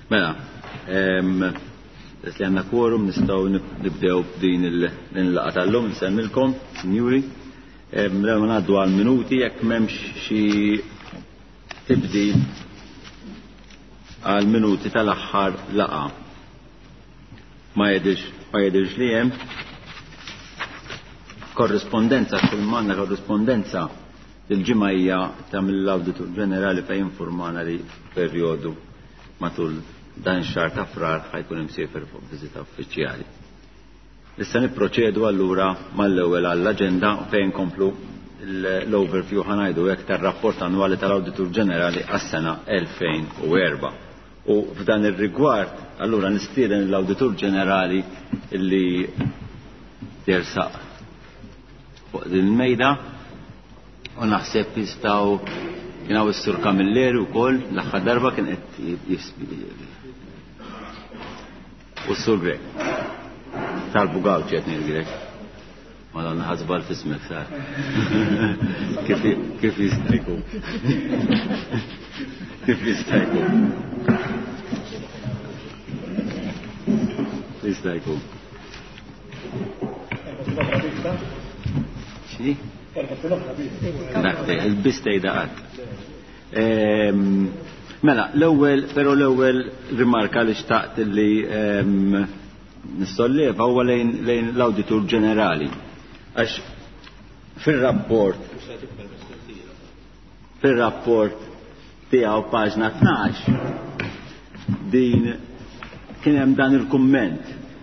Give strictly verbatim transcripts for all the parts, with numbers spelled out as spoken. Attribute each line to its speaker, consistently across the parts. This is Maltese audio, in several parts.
Speaker 1: Mela, li għandna quorum nistgħu nibdew b'din il-laqgħa tal-lum nsemmilkom, sinjuri. Mela ngħaddu għall-minuti jekk m'hemmx xi tibdil għall-minuti tal-aħħar laqgħa. Ma jidhirx ma jidhirx li hemm korrispondenza fil-manna korrispondenza il-ġimgħa hija ta' mill-Awditur Ġenerali fejn informana li perjodu matul dan xahar ta' frar ħajkun imsiefer fuq viżita uffiċjali. Issa nipproċedu allura mal-ewwel għall-aġenda fejn komplu l-overview ħanajdu hekk tar-rapport annwali tal-Awditur Ġenerali għas-sena elfejn u erba'. U f'dan ir-rigward allura nistieden l-Awditur Ġenerali illi jersaq fuq din il-mejda u naħseb jistgħu jinaw is-Sur Kamilleri wkoll l-aħħar darba kien qed u s-Sur Grek. Tal-Bugaw ċet ngħid Grek. Madonna ħasbal f'ismek sar. Kif jista' jkun? Kif jista' jkun? Jista' jkun. Xi? Il-bistej daqat. Mela, l-ewwel, però l-ewwel rimarka li xtaqt li nistolleva huwa lejn l-Awditur Ġenerali. Għax fir-rapport fir-rapport tiegħu paġna tnax din kien hemm dan il-kumment.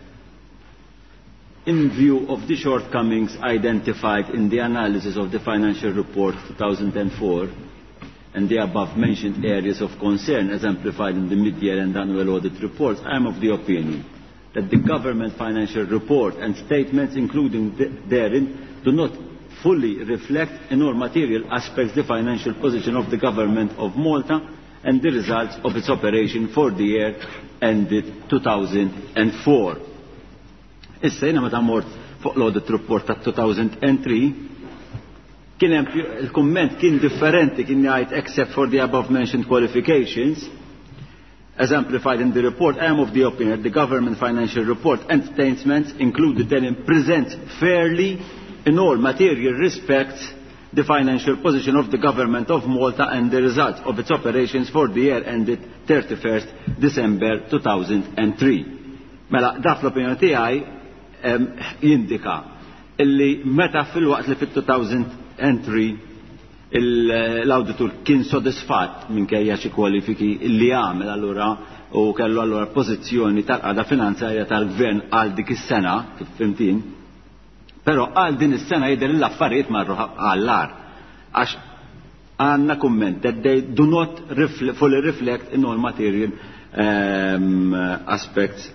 Speaker 1: In view of the shortcomings identified in the analysis of the financial report two thousand four and the above-mentioned areas of concern exemplified in the mid-year and annual audit reports, I am of the opinion that the government financial report and statements including therein do not fully reflect in all material aspects the financial position of the government of Malta and the results of its operation for the year ended two thousand four. Issa jiena meta mort fuq l-audit report ta' two thousand three kien hemm il-kumment kien differenti kien jgħid except for the above mentioned qualifications exemplified in the report, I am of the opinion that the government financial report and statements included therein present fairly in all material respects the financial position of the government of Malta and the results of its operations for the year ended thirty-first December two thousand three. Mela dak l-opinjoni tiegħi jindika illi meta fil-waqt li fit-two thousand three l-auditur kien sodisfatt minkejja xi kwalifiki li għamel allura u kellu allura pożizzjoni tal-qada finanzjarja tal-gvern għal dik is-sena kif fimtin, però għal din is-sena jidher l-affarijiet marru għall-ar għax għandna kumment that they do not reflect, fully reflect in all material um, aspects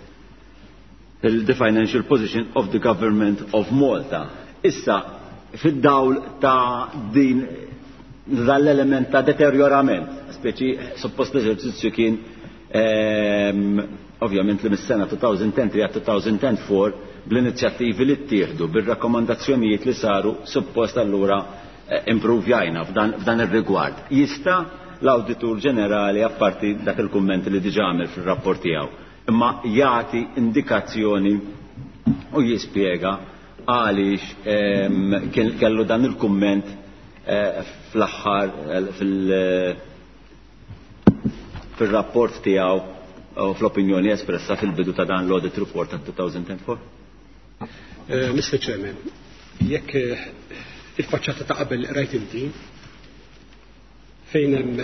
Speaker 1: the financial position of the government of Malta. Issa, fid-dawl ta' din dal-element ta' deteriorament, speċi suppost l-eżerċizzju kien ovvjament li mis-sena two thousand three għal two thousand four bl-inizjattivi li ttieħdu bir-rakkomandazzjonijiet li saru suppost allura improvjajna f'dan ir-rigward. Jista' l-Awditur Ġenerali apparti dak il-kummenti li diġà għamel fir-rapport tiegħu imma jagħti indikazzjoni u jispjega għaliex kellu dan il-kumment fl-aħħar fil-rapport tiegħu u fl-opinjoni espressa fil-bidu ta' dan l-audit report ta' two thousand four?
Speaker 2: Mister Chairman, jekk il-faċċata ta' qabel rajt inti fejn hemm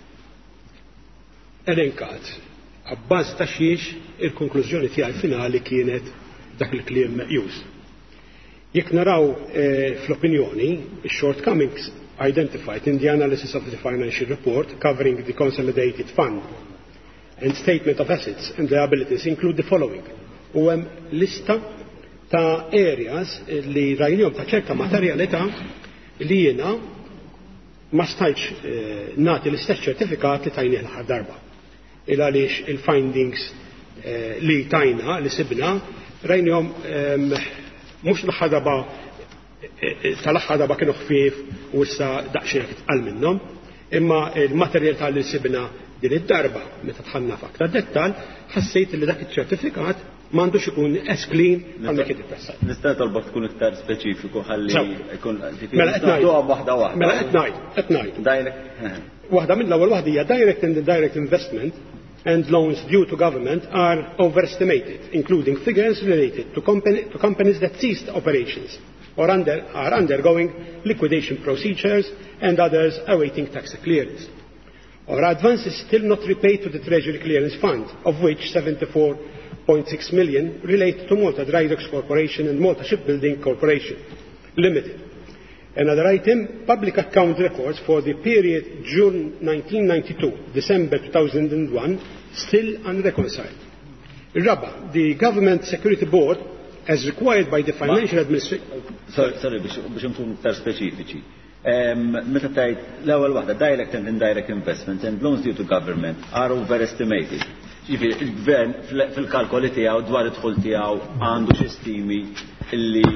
Speaker 2: elenkat għabbażi ta' xiex il-konklużjoni tiegħi finali kienet dak il-kliem meqjus. Jekk naraw fl-opinjoni shortcomings identified in the analysis of the financial report covering the consolidated fund and statement of assets and liabilities include the following. U hemm lista ta' areas li rajnihom ta' ċerta materjalità li jiena ma stajtx nagħti l-istess ċertifikat li tajnih l-aħħar darba. Il għaliex il-findings li tajna, li sibna, rajnihom mhux l-aħħar darba tal-aħħar darba kienu ħfief u issa daqsxejn tqal minnhom, imma il-materjal tal-li sibna Din id-darba meta tħanna f'aktar dettall ħassejt li dak iċ-ċertifikat m'għandux ikun as clean bħalma kien ippressat.
Speaker 1: Nista' tolbok tkun iktar speċifiku ħalli jkun
Speaker 2: Mela qed ngħid
Speaker 1: waħda waħda.
Speaker 2: Mela qed ngħid, qed ngħid.
Speaker 1: Direct.
Speaker 2: Waħda mill-ewwel waħda hija direct and indirect investment and loans due to government are overestimated, including figures related to, company, to companies that ceased operations or under, are undergoing liquidation procedures and others awaiting tax clearance, or advances still not repaid to the Treasury Clearance Fund, of which seventy-four point six million relate to Malta Dry Docks Corporation and Malta Shipbuilding Corporation Limited. Another item, public account records for the period June nineteen ninety-two, December two thousand one, still unreconciled. Rabba, the Government Security Board, as required by the Financial Administration...
Speaker 1: Sorry, sorry, biex nkun iktar speċifiċi. Meta tajt l-ewwel waħda, direct and indirect investments and loans due to government are overestimated. Ġifieri il-gvern fil-kalkoli tiegħu dwar id-dħul tiegħu għandu xi stimi li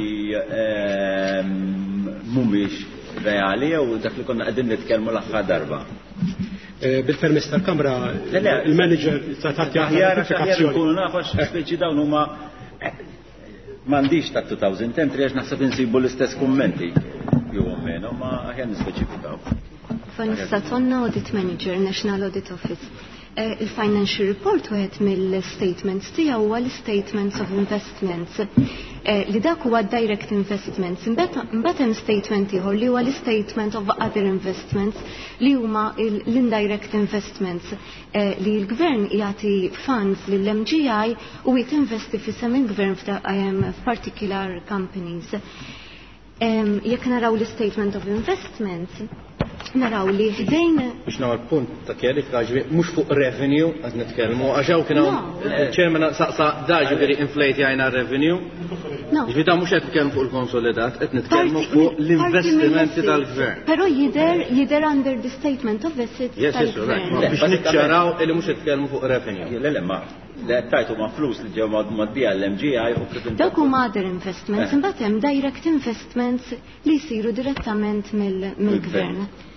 Speaker 1: mhumiex reali jew dak li konna qegħdin nitkellmu l-aħħar darba.
Speaker 2: Bil-permess tal-Kamra, il-manager ta' tagħti
Speaker 1: aħjar nkunu nafu speċi dawn huma m'għandix ta' two thousand ten għax naħseb insibu l-istess kummenti jew menu ma aħjar nispeċifikaw.
Speaker 3: Fanista Tonna Audit Manager, National Audit Office. Il-Financial Report wieħed mill-statements tiegħu huwa l-Statements of Investments. Li dak huwa direct investments. Imbagħad hemm statement ieħor li huwa l-Statement of Other Investments li huma l-indirect investments li l-Gvern jagħti funds lill-M G I u jitinvesti f'isem il-Gvern f'particular companies. Jekk naraw l-Statement of Investments, naraw li ħdejn
Speaker 4: biex nagħmel punt ta' kjerifika ġifieri mhux fuq revenue qed nitkellmu għax hawn kien hawn ċermena saqsa da ġifieri inflate jgħinha revenue. Ġifieri ta' mhux qed nitkellmu fuq il-konsolidat, qed nitkellmu fuq l-investimenti tal-gvern.
Speaker 3: Però jidher jidher under the statement of assets tal-gvern.
Speaker 4: Biex niċċaraw li mhux qed nitkellmu fuq revenue.
Speaker 1: Le le ma li tajtu ma' flus li ġew maddija l-M G I u kif
Speaker 3: dawk huma other investments, imbagħad hemm direct investments li jsiru direttament mill-gvern.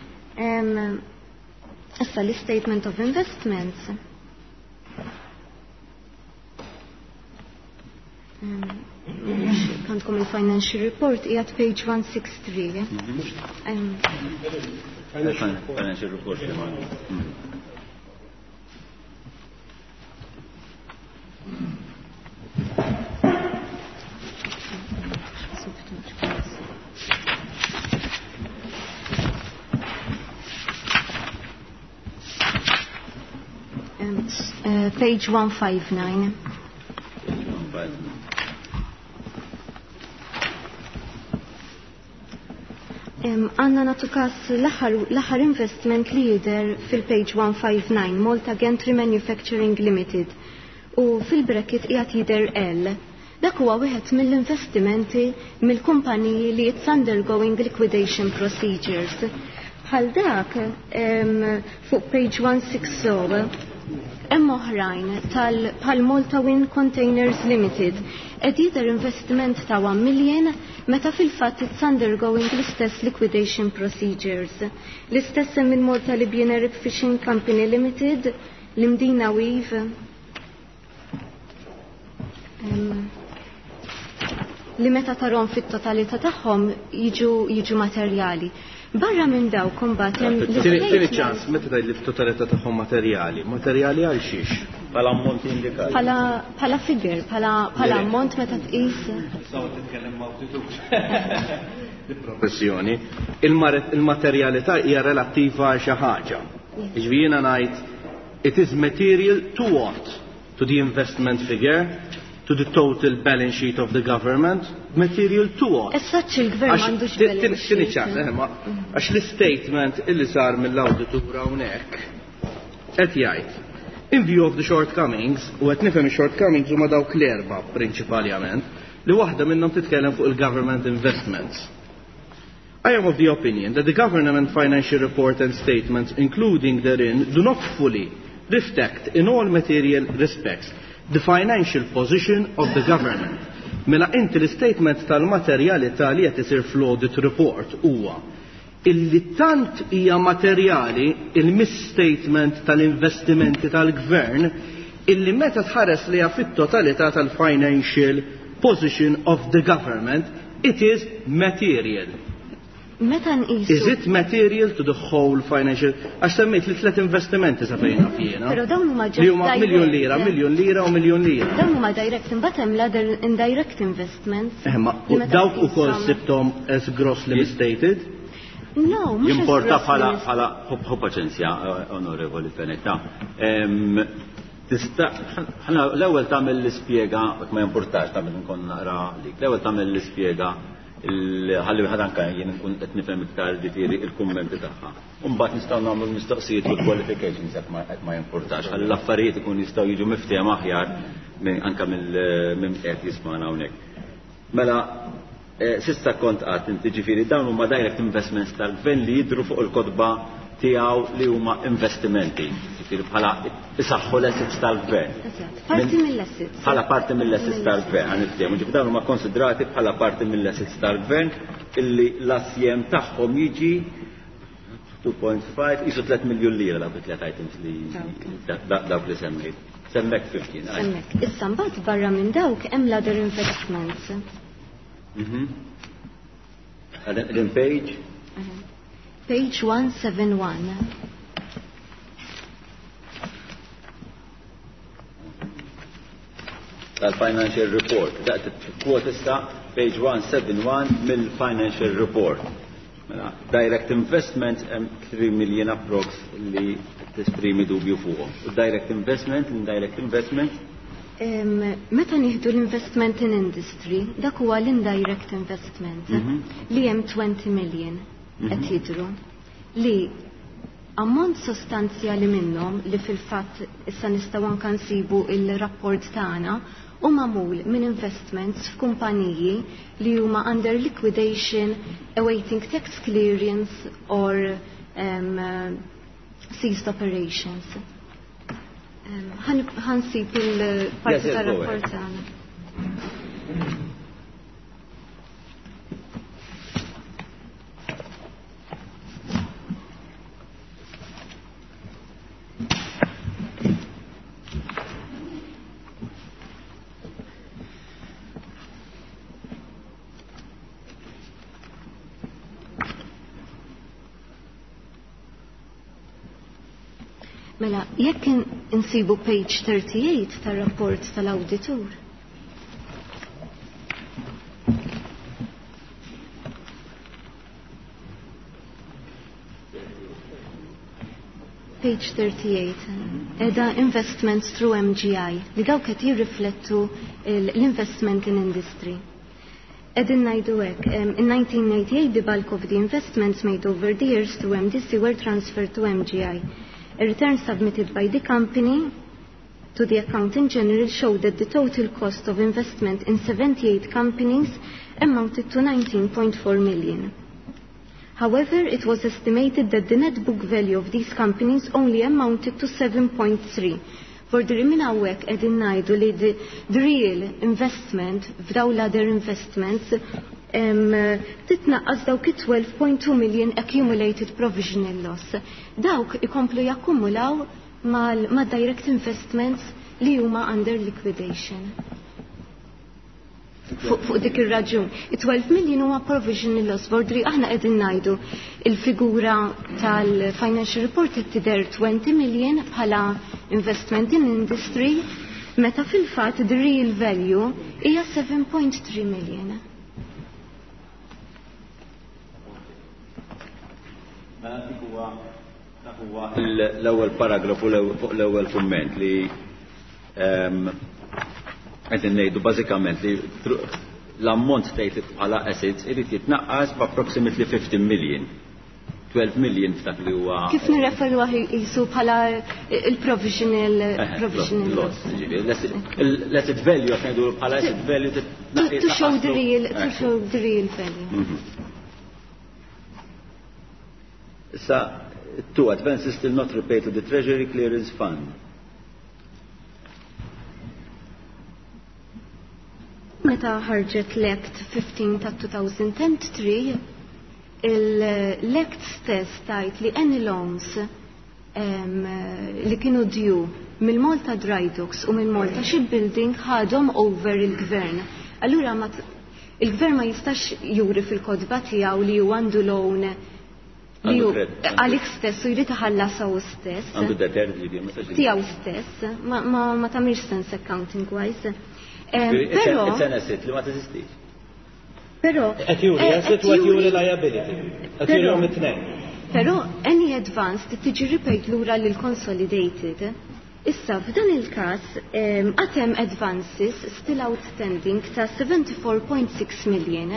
Speaker 3: Issa l-Statement of Investments. Kantkom il-Financial Report qiegħed page one sixty-three.
Speaker 1: Financial Report.
Speaker 3: Uh, page one fifty-nine. Għanna um, natu kas l-aħħar investment li jider fil-page one fifty-nine, Malta Gentry Manufacturing Limited, u fil-bracket qiegħed jider L. Dak huwa wieħed mill-investimenti mill-kumpaniji li it's undergoing liquidation procedures. Bħal dak um, fuq page one sixty hemm oħrajn tal Malta Wind Containers Limited qed jidher investiment ta' one million meta fil-fatt it's undergoing l-istess liquidation procedures. L-istess hemm il-Malta Libyan Arab Fishing Company Limited, l-Mdina Weave, um, li meta tarhom fit-totalità tagħhom jiġu jiġu materjali. Barra minn daw kombat hemm
Speaker 4: tieni ċans meta tgħid li f-totalità tagħhom materjali. Materjali għal xiex?
Speaker 1: Bħala ammont indikati.
Speaker 3: Bħala bħala figure, bħala bħala ammont meta tqis.
Speaker 4: Saw titkellem mawtitux. Il-professjoni, il-materjalità hija relattiva għal xi ħaġa. Jiġifieri jiena ngħid it is material to what? To the investment figure? To the total balance sheet of the government, material to what?
Speaker 3: As such il-gvern m'għandux balance sheet.
Speaker 4: Għax l-statement illi sar mill-awditura hawnhekk qed jgħid in view of the shortcomings, u qed nifhem shortcomings huma dawk l-erba' prinċipalment li waħda minnhom titkellem fuq il-government investments. I am of the opinion that the government financial report and statements including therein do not fully reflect in all material respects the financial position of the government. Mela inti l-statement tal-materjalità li qed isir fl-audit report huwa illi tant hija materjali il-misstatement tal-investimenti tal-gvern illi meta tħares liha fit-totalità tal-financial position of the government, it is material.
Speaker 3: Meta nqisu.
Speaker 4: Is it material to the whole financial? Għax semmejt li tliet investimenti sa fejna fjena.
Speaker 3: Però dawn huma
Speaker 4: li huma miljon lira, miljon lira u miljon lira.
Speaker 3: Dawn huma direct imbagħad hemm l-other indirect investments.
Speaker 4: Dawk ukoll sibtom as grossly misstated.
Speaker 3: No, mhux
Speaker 1: Jimporta bħala bħala paċenzja, onorevoli Fenetta. Tista' ħana l-ewwel tagħmel l-ispjega ma jimpurtax tagħmel nkun naqra lik. L-ewwel tagħmel l-ispjega ħalli ħadanka jien nkun qed nifhem iktar ġifieri il-kummenti tagħha. U mbagħad nistgħu nagħmlu mistoqsijiet u qualifications jekk ma jimpurtax. Ħalli l-affarijiet ikun jistgħu jiġu miftehom aħjar anke minn qed jisma'na hawnhekk. Mela s'issa kont qatt inti ġifieri dawn huma direct investments tal-gvern li jidhru fuq il-kotba tiegħu li huma investimenti. Bħala isaħħu l-assets tal-gvern.
Speaker 3: Parti mill-assets.
Speaker 1: Bħala parti mill-assets tal-gvern, għan il-tiem. Ġib dawn huma konsidrati bħala parti mill-assets tal-gvern illi l-assjem tagħhom jiġi two point five isu tliet miljun lira dawk it-tliet items li dawk li semmejt. Semmek fifteen.
Speaker 3: Semmek. Issa mbagħad barra minn dawk hemm l-other investments.
Speaker 1: Mhm. Għadin page?
Speaker 3: Page one seventy-one.
Speaker 1: Tal-financial report. That quote issa page one seventy-one mill-financial report. Direct investment hemm three million approx li tesprimi dubju fuqhom. Direct investment, indirect investment.
Speaker 3: Meta nieħdu l-investment in industry, dak huwa l-indirect investment li hemm twenty million qed jidhru li ammont sostanzjali minnhom li fil-fatt issa nistgħu anke nsibu il-rapport tagħna u mamul minn investments f'kumpaniji li huma under liquidation awaiting tax clearance or um, uh, ceased operations. Ħansib um, il-parti yes, tar-rapport tagħna. Mela, jekk insibu page thirty-eight tar-rapport tal-awditur. Page thirty-eight. Eda investments through M G I li dawk qed jirriflettu l-investment in industry. Edin ngħidu hekk, in nineteen ninety-eight the bulk of the investments made over the years through M D C were transferred to M G I. A return submitted by the company to the accountant general showed that the total cost of investment in seventy-eight companies amounted to nineteen point four million. However, it was estimated that the net book value of these companies only amounted to seven point three. For the minn hawnhekk qegħdin ngħidu li the real investment f'daw l-other investments titnaqqas dawk twelve point two million accumulated provisional loss. Dawk ikomplu jakkumulaw ma' direct investments li huma under liquidation. Fuq dik ir-raġun. twelve million huwa provisional loss. Bordri aħna qegħdin ngħidu il-figura tal-financial report qed tidher twenty million bħala investment in industry meta fil-fatt the real value hija seven point three million.
Speaker 1: L-ewwel paragrafu fuq l-ewwel kumment li qegħdin ngħidu bażikament li l-ammont stated bħala assets irid jitnaqqas b'approximately fifteen million. twelve million f'dak li huwa.
Speaker 3: Kif nirreferu jisu bħala il-provisional provisional loss.
Speaker 1: L-asset value qed ngħidu bħala asset value
Speaker 3: to show the real to show the real value.
Speaker 1: Issa two advances still not repaid to the Treasury Clearance Fund.
Speaker 3: Meta ħarġet l-Act fifteen ta' two thousand three, l-lekt stess tajt li any loans um, li kienu dju mill-Malta Dry Docks u mill-Malta Shipbuilding ħadhom over il-gvern. Allura il-gvern ma jistax juri fil-kodba tiegħu li ju għandu loan li ju għalik stess u jrid iħallasaw stess.
Speaker 1: Għandu deter li
Speaker 3: tiegħu stess, ma ma tagħmilx sens accounting wise.
Speaker 1: Però it's an asset li ma teżistix.
Speaker 3: Però
Speaker 4: qed juri asset u qed juri liability. Qed jurihom it-tnejn.
Speaker 3: Però any advance tiġi repaid lura lil consolidated. Issa, f'dan il-każ għatem advances still outstanding ta' seventy-four point six million.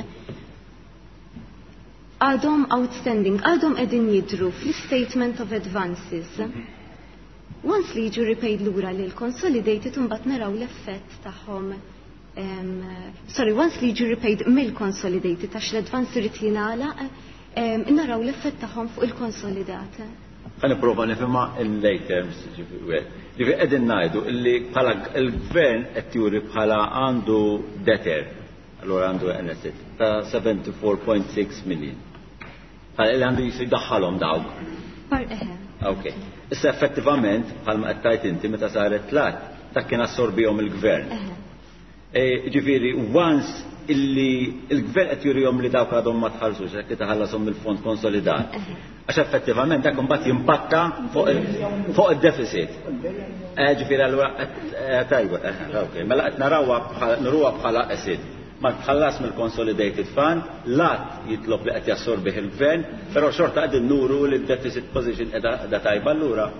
Speaker 3: Għadhom outstanding, għadhom qegħdin jidhru fl-statement of advances. Once li jiġu repaid lura lil consolidated imbagħad naraw l-effett tagħhom. Um, sorry, once li jiġu repaid mill-consolidated għax l-advance irid jingħalaq, um, naraw l-effett tagħhom fuq il-konsolidat.
Speaker 1: Għan prova nifima il-late terms, ġifi għedin najdu illi bħala il-gvern qed juri bħala għandu deter, allora għandu N S it ta' seventy-four point six million. Bħala illi għandu jisu jdaħħalhom dawk.
Speaker 3: Par eħe.
Speaker 1: Ok. Issa effettivament, bħalma qed tajt inti meta saret tlat, dak kien assorbihom il-gvern. Ġifieri, once illi il-gvern qed jurihom li dawk għadhom ma tħallsux hekk taħallasom mill-fond konsolidat. Għax effettivament dak imbagħad jimpatta fuq id-deficit. Ġifieri allura tajba, okay. Mela qed narawha naruha bħala asset. Ma tħallas mill-consolidated fund, lat jitlob li qed jassorbih il-gvern, però xorta qegħdin nuru li d-deficit position qiegħda tajba allura.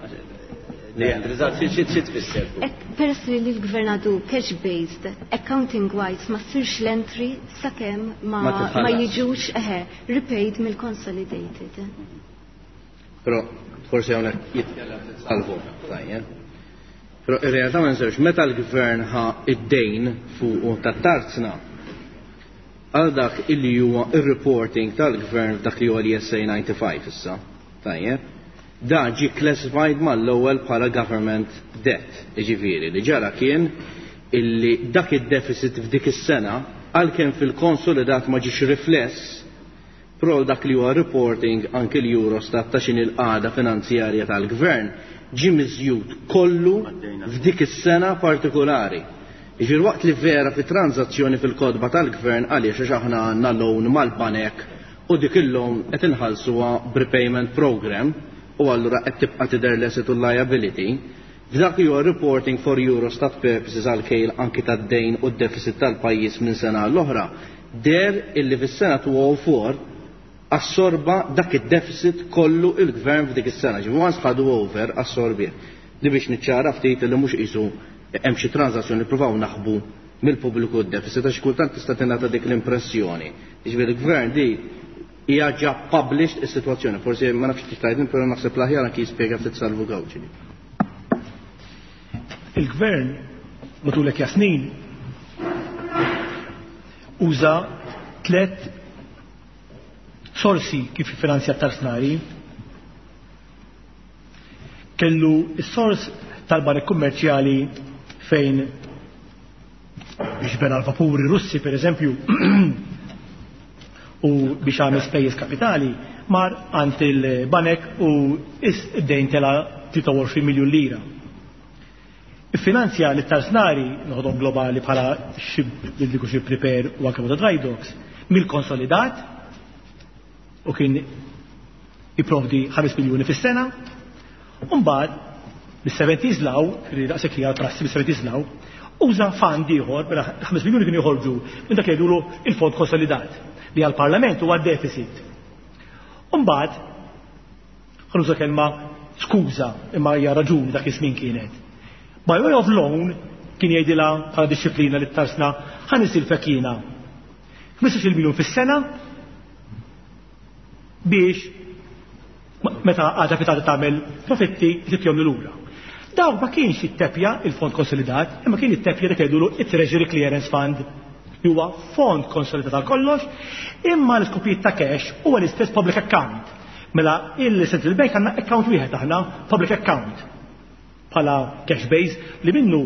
Speaker 3: Peress li l-gvern għadu cash-based, accounting-wise ma sirx l-entry sakemm ma jiġux repaid mill-consolidated.
Speaker 4: Però forsi hawnhekk jitkellem salvu tajjeb. Però ir-realtà ma nsewx meta l-gvern ħa id-dejn fuq tat-tarzna għal dak illi huwa ir-reporting tal-gvern dak li huwa l S A ninety-five issa. Tajjeb. Da ġi classified mal-ewwel bħala government debt. Jiġifieri li ġara kien illi dak id-deficit f'dik is-sena għalkemm fil-konsolidat ma ġiex rifless pro dak li huwa reporting anke l-Eurostat ta' x'in il-qagħda finanzjarja tal-gvern ġi miżjud kollu f'dik is-sena partikolari. Jiġifieri waqt li vera fit-tranzazzjoni fil-kodba tal-gvern għaliex għax aħna għandna loan mal-banek u dik il-loan qed inħallsuha b'repayment program u allura qed tibqa' tidher l-asset u liability. F'dak li huwa reporting for Eurostat purposes għal-kejl anki tad-dejn u d-deficit tal-pajjiż minn sena l-oħra, der illi fis-sena two thousand four assorba dak id-deficit kollu il-gvern f'dik is-sena. Ġifieri once ħadu over assorbih. Li biex niċċara ftit li mhux qisu hemm xi transazzjoni nippruvaw naħbu mill-pubbliku d-deficit għax kultant tista' tingħata dik l-impressjoni. Jiġifieri l-gvern di hija ġa published is-sitwazzjoni. Forsi ma nafx tgħidin, però naħseb l-aħjar anke jispjega ftit salvu gawġi.
Speaker 5: Il-gvern matul hekk snin uża tliet sorsi kif finanzja tarsnari. Kellu is-sors tal-banek kummerċjali fejn biex bena l-vapuri Russi per eżempju u biex għamil spejjeż kapitali mar għand il-banek u id-dejn tela three miljun lira. Il-finanzja li tarsnari noħodhom globali bħala xib xib prepare u anke Dry Docks mill-konsolidat u kien jiprovdi five miljuni fis-sena u mbagħad bis-seventies law, daqshekk li għal-prassi bis-seventies law, uża fond ieħor mela five miljuni kienu joħorġu minn dak jgħidulu il-fond konsolidat li għall-Parlament huwa deficit. U mbagħad ħanuża kelma skuża imma hija raġuni dak iż-żmien kienet. By way of loan kien jgħidilha bħala disċiplina li tarsna ħanisil fekina fifteen miljun fis-sena biex meta għadha fitata tagħmel profitti titjom lura. Daw ma kienx jittepja il-fond konsolidat, imma kien jittepja dak jgħidulu it-Treasury Clearance Fund li huwa fond konsolidat għal kollox, imma l-iskopijiet ta' cash huwa l-istess public account. Mela il-Central Bank għandna account wieħed aħna public account bħala cash base li minnu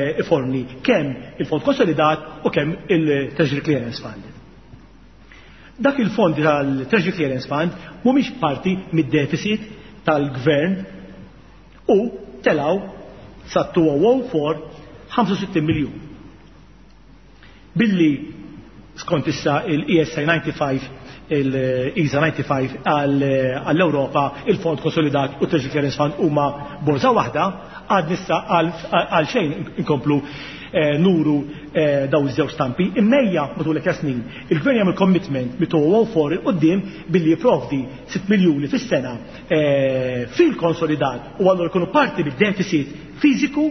Speaker 5: iforni kemm il-fond konsolidat u kemm il-Treasury Clearance Fund. Dak il-fondi tal-Treasury Clearance Fund mhumiex parti mid-deficit tal-gvern u telaw sa two-thousand four ħamsa u sittin miljun. Billi skont issa il-E S I ninety-five il-E S A ninety-five għall-Ewropa, il-Fond Konsolidat u Treasury Clearance Fund huma borza waħda, għad nissa għal xejn inkomplu nuru daw iż-żewġ stampi. Immejja matul hekk snin il-Gvern jagħmel commitment mi two thousand four il-qudiem billi jipprovdi sitt miljuni fis-sena fil-konsolidat u allura jkunu parti bid-deficit fiżiku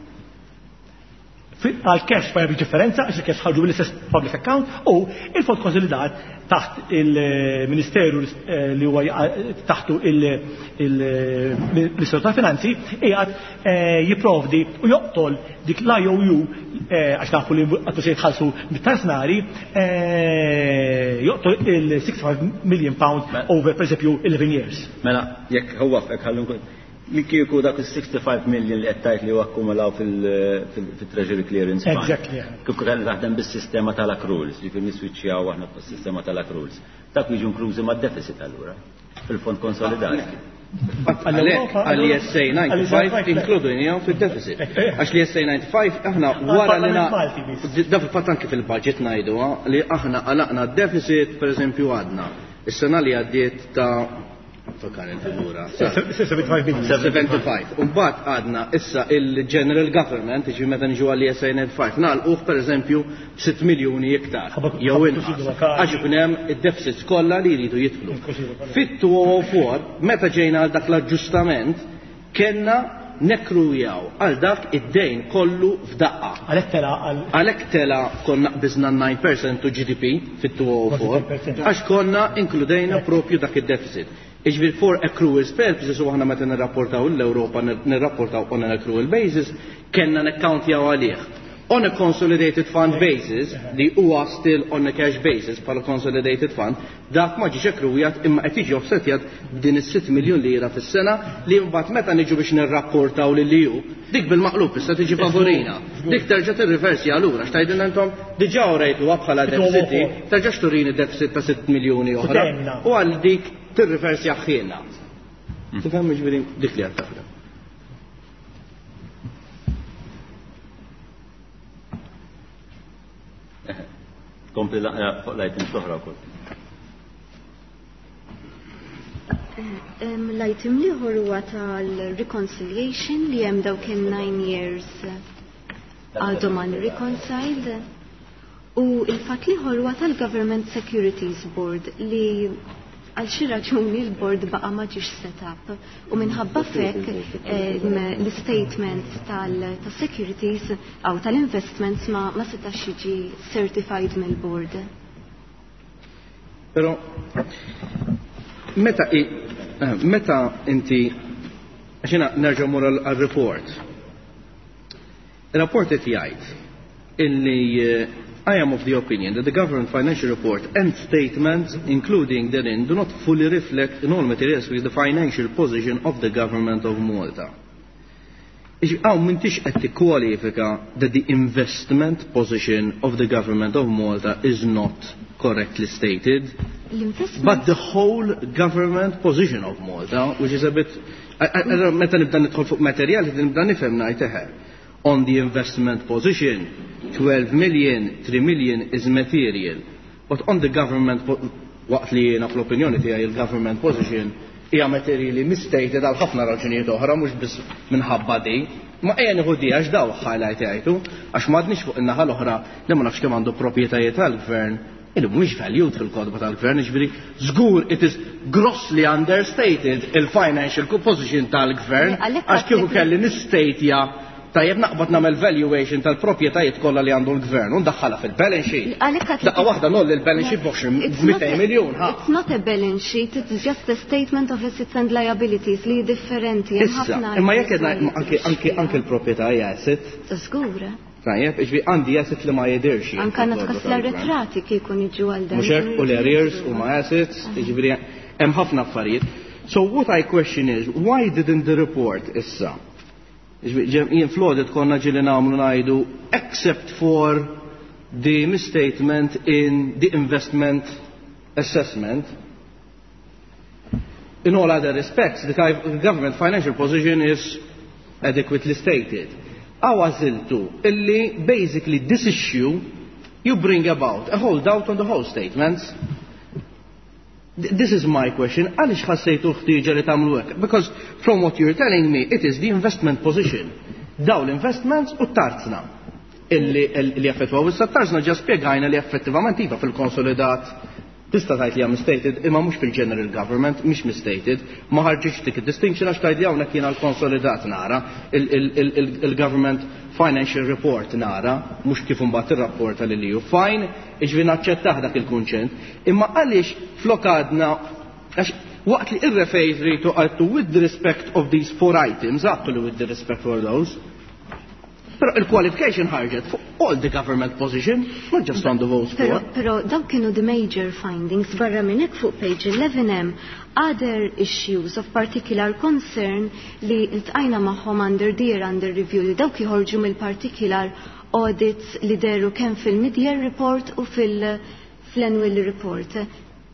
Speaker 5: għal cash ma jabbi differenza, għax il-cash ħarġu bil-istess public account u il-fond konsolidat taħt il-Ministeru li huwa taħtu il-Ministeru tal-Finanzi qiegħed jipprovdi u joqtol dik l-I O U għax nafu li għattu se jitħallsu mit-transnari joqtol il-sixty-five million pound over per esempio eleven years.
Speaker 1: Mela, jekk huwa f'hekk ħallu li kieku dak il-sixty-five million li qed li huwa akkumulaw fil-Treasury Clearance Fund.
Speaker 5: Exactly.
Speaker 1: Kif kelli taħdem bis-sistema tal-accruals, jiġifieri niswiċċjaw aħna bis-sistema tal-accruals. Dak jiġu inklużi mad-deficit allura fil-fond konsolidat.
Speaker 4: Għalhekk għal-E S A ninety-five inkludu jinjaw fil-deficit. Għax li E S A ninety-five aħna wara li da fil-fatt anke fil-budget ngħiduha li aħna għalaqna d-deficit pereżempju għadna. Is-sena li għaddiet ta' fakar il-figura. seventy-five. Umbat għadna issa il-General Government, iġi meta niġu għal-E S A ninety-five, nagħlquh pereżempju b'sitt miljuni iktar. Jew inqas. Għax ikun hemm id-deficits kollha li jridu jidħlu. Fit-two thousand four, meta ġejna għal dak l-aġġustament, kellna nekrujaw għal dak id-dejn kollu f'daqqa.
Speaker 5: Għalhekk tela
Speaker 4: Għalhekk tela konna qbiżna nine percent u G D P fit-two thousand four, għax konna inkludejna propju dak id-deficit. Iġbir for accruals purposes u għahna meta nirrapportaw l-Europa nirrapportaw on an accrual basis kenna nekkountjaw għalih. On a consolidated fund basis, li huwa still on a cash basis pala consolidated fund, dak ma ġiex akkrujat imma qed jiġi offsetjat b'din is-sitt miljun lira fis-sena li mbagħad meta niġu biex nirrapportaw lil ju, dik bil-maqlub issa tiġi favorina. Dik terġa' tirriversi allura x'tgħidilna intom diġà orejtu bħala deficit, terġa' turini deficit ta' sitt miljuni oħra u għal dik tirriversi aħħielna. Tifhem jiġifieri dik li qed tafhem.
Speaker 1: Kompli l-item soħra wkoll.
Speaker 3: L-item liħor huwa tal-reconciliation li hemm dawk il-nine years għadhom unreconciled u il-fatt liħor huwa tal-Government Securities Board li għal xi raġuni l-board baqa' ma ġiex set up u minħabba fekk l-statement tal-securities aw tal-investments ma ma setax jiġi certified mill-board.
Speaker 4: Però meta meta inti għaxina nerġa' mur għal-report. Il-rapport qed jgħid illi I am of the opinion that the government financial report and statements, including therein, do not fully reflect in all materials with the financial position of the government of Malta. Għaw mintix qed tikkwalifika that the investment position of the government of Malta is not correctly stated, but the whole government position of Malta, which is a bit... Meta nibda nidħol fuq materjali, nibda nifhem ngħid on the investment position, twelve million, three million is material. But on the government, waqt li jiena fl-opinjoni tiegħi il-government position hija materially misstated għal ħafna raġunijiet oħra mhux biss minħabba di. Ma ejja nieħu di għax daw highlight jgħidu għax m'għadniex fuq in-naħa l-oħra li ma nafx kemm għandu proprjetajiet tal-gvern illi mhumiex valued fil-kodba tal-gvern, jiġifieri żgur it is grossly understated il-financial position tal-gvern għax kieku kelli nistatja tajjeb naqbad nagħmel valuation tal-proprjetajiet kollha li għandu l-gvern u ndaħħalha fil-balance sheet. Daqqa waħda noll il-balance sheet b'oxrin two miljun.
Speaker 3: It's not a balance sheet, it's just a statement of assets and liabilities li differenti.
Speaker 4: Issa, imma jekk anke anke l-proprjetà hija asset.
Speaker 3: Żgur.
Speaker 4: Tajjeb, iġbi għandi asset li ma jidirx.
Speaker 3: Anke natqas l-arretrati kieku jiġu għal dan.
Speaker 4: Mhux hekk u l-arrears huma assets, jiġifieri hemm ħafna affarijiet. So what I question is, why didn't the report issa jien flodit konna ġili namlu najdu except for the misstatement in the investment assessment, in all other respects, the government financial position is adequately stated. Għawaziltu illi basically this issue you bring about a holdout on the whole statements. This is my question. Għalix ħassejtu ħtieġa li tagħmlu hekk? Because from what you're telling me, it is the investment position. Daw l-investments u tarzna illi li affettwaw. Issa tarzna ġa spjegajna li effettivament iva fil-konsolidat tista' tgħid li hija misstated imma mhux fil-general government mhix misstated, ma ħarġitx dik id-distinction għax tgħid hawnhekk jiena l-konsolidat nara, il-government financial report nara, mhux kif imbagħad ir-rapport tal hu fine, iġvi naċċettaħ dak il-kunċent, imma għaliex flokadna għax waqt li irrefejri to għattu with the respect of these four items, għattu li with the respect for those, pero il-qualification ħarġet for all the government position, not just on the votes for.
Speaker 3: Pero daw kienu the major findings, barra minnek fuq page eleven hemm other issues of particular concern li iltqajna magħhom under dear under review li dawk jħorġu mill-particular audits li deru kemm fil-mid-year report u fil-annual report.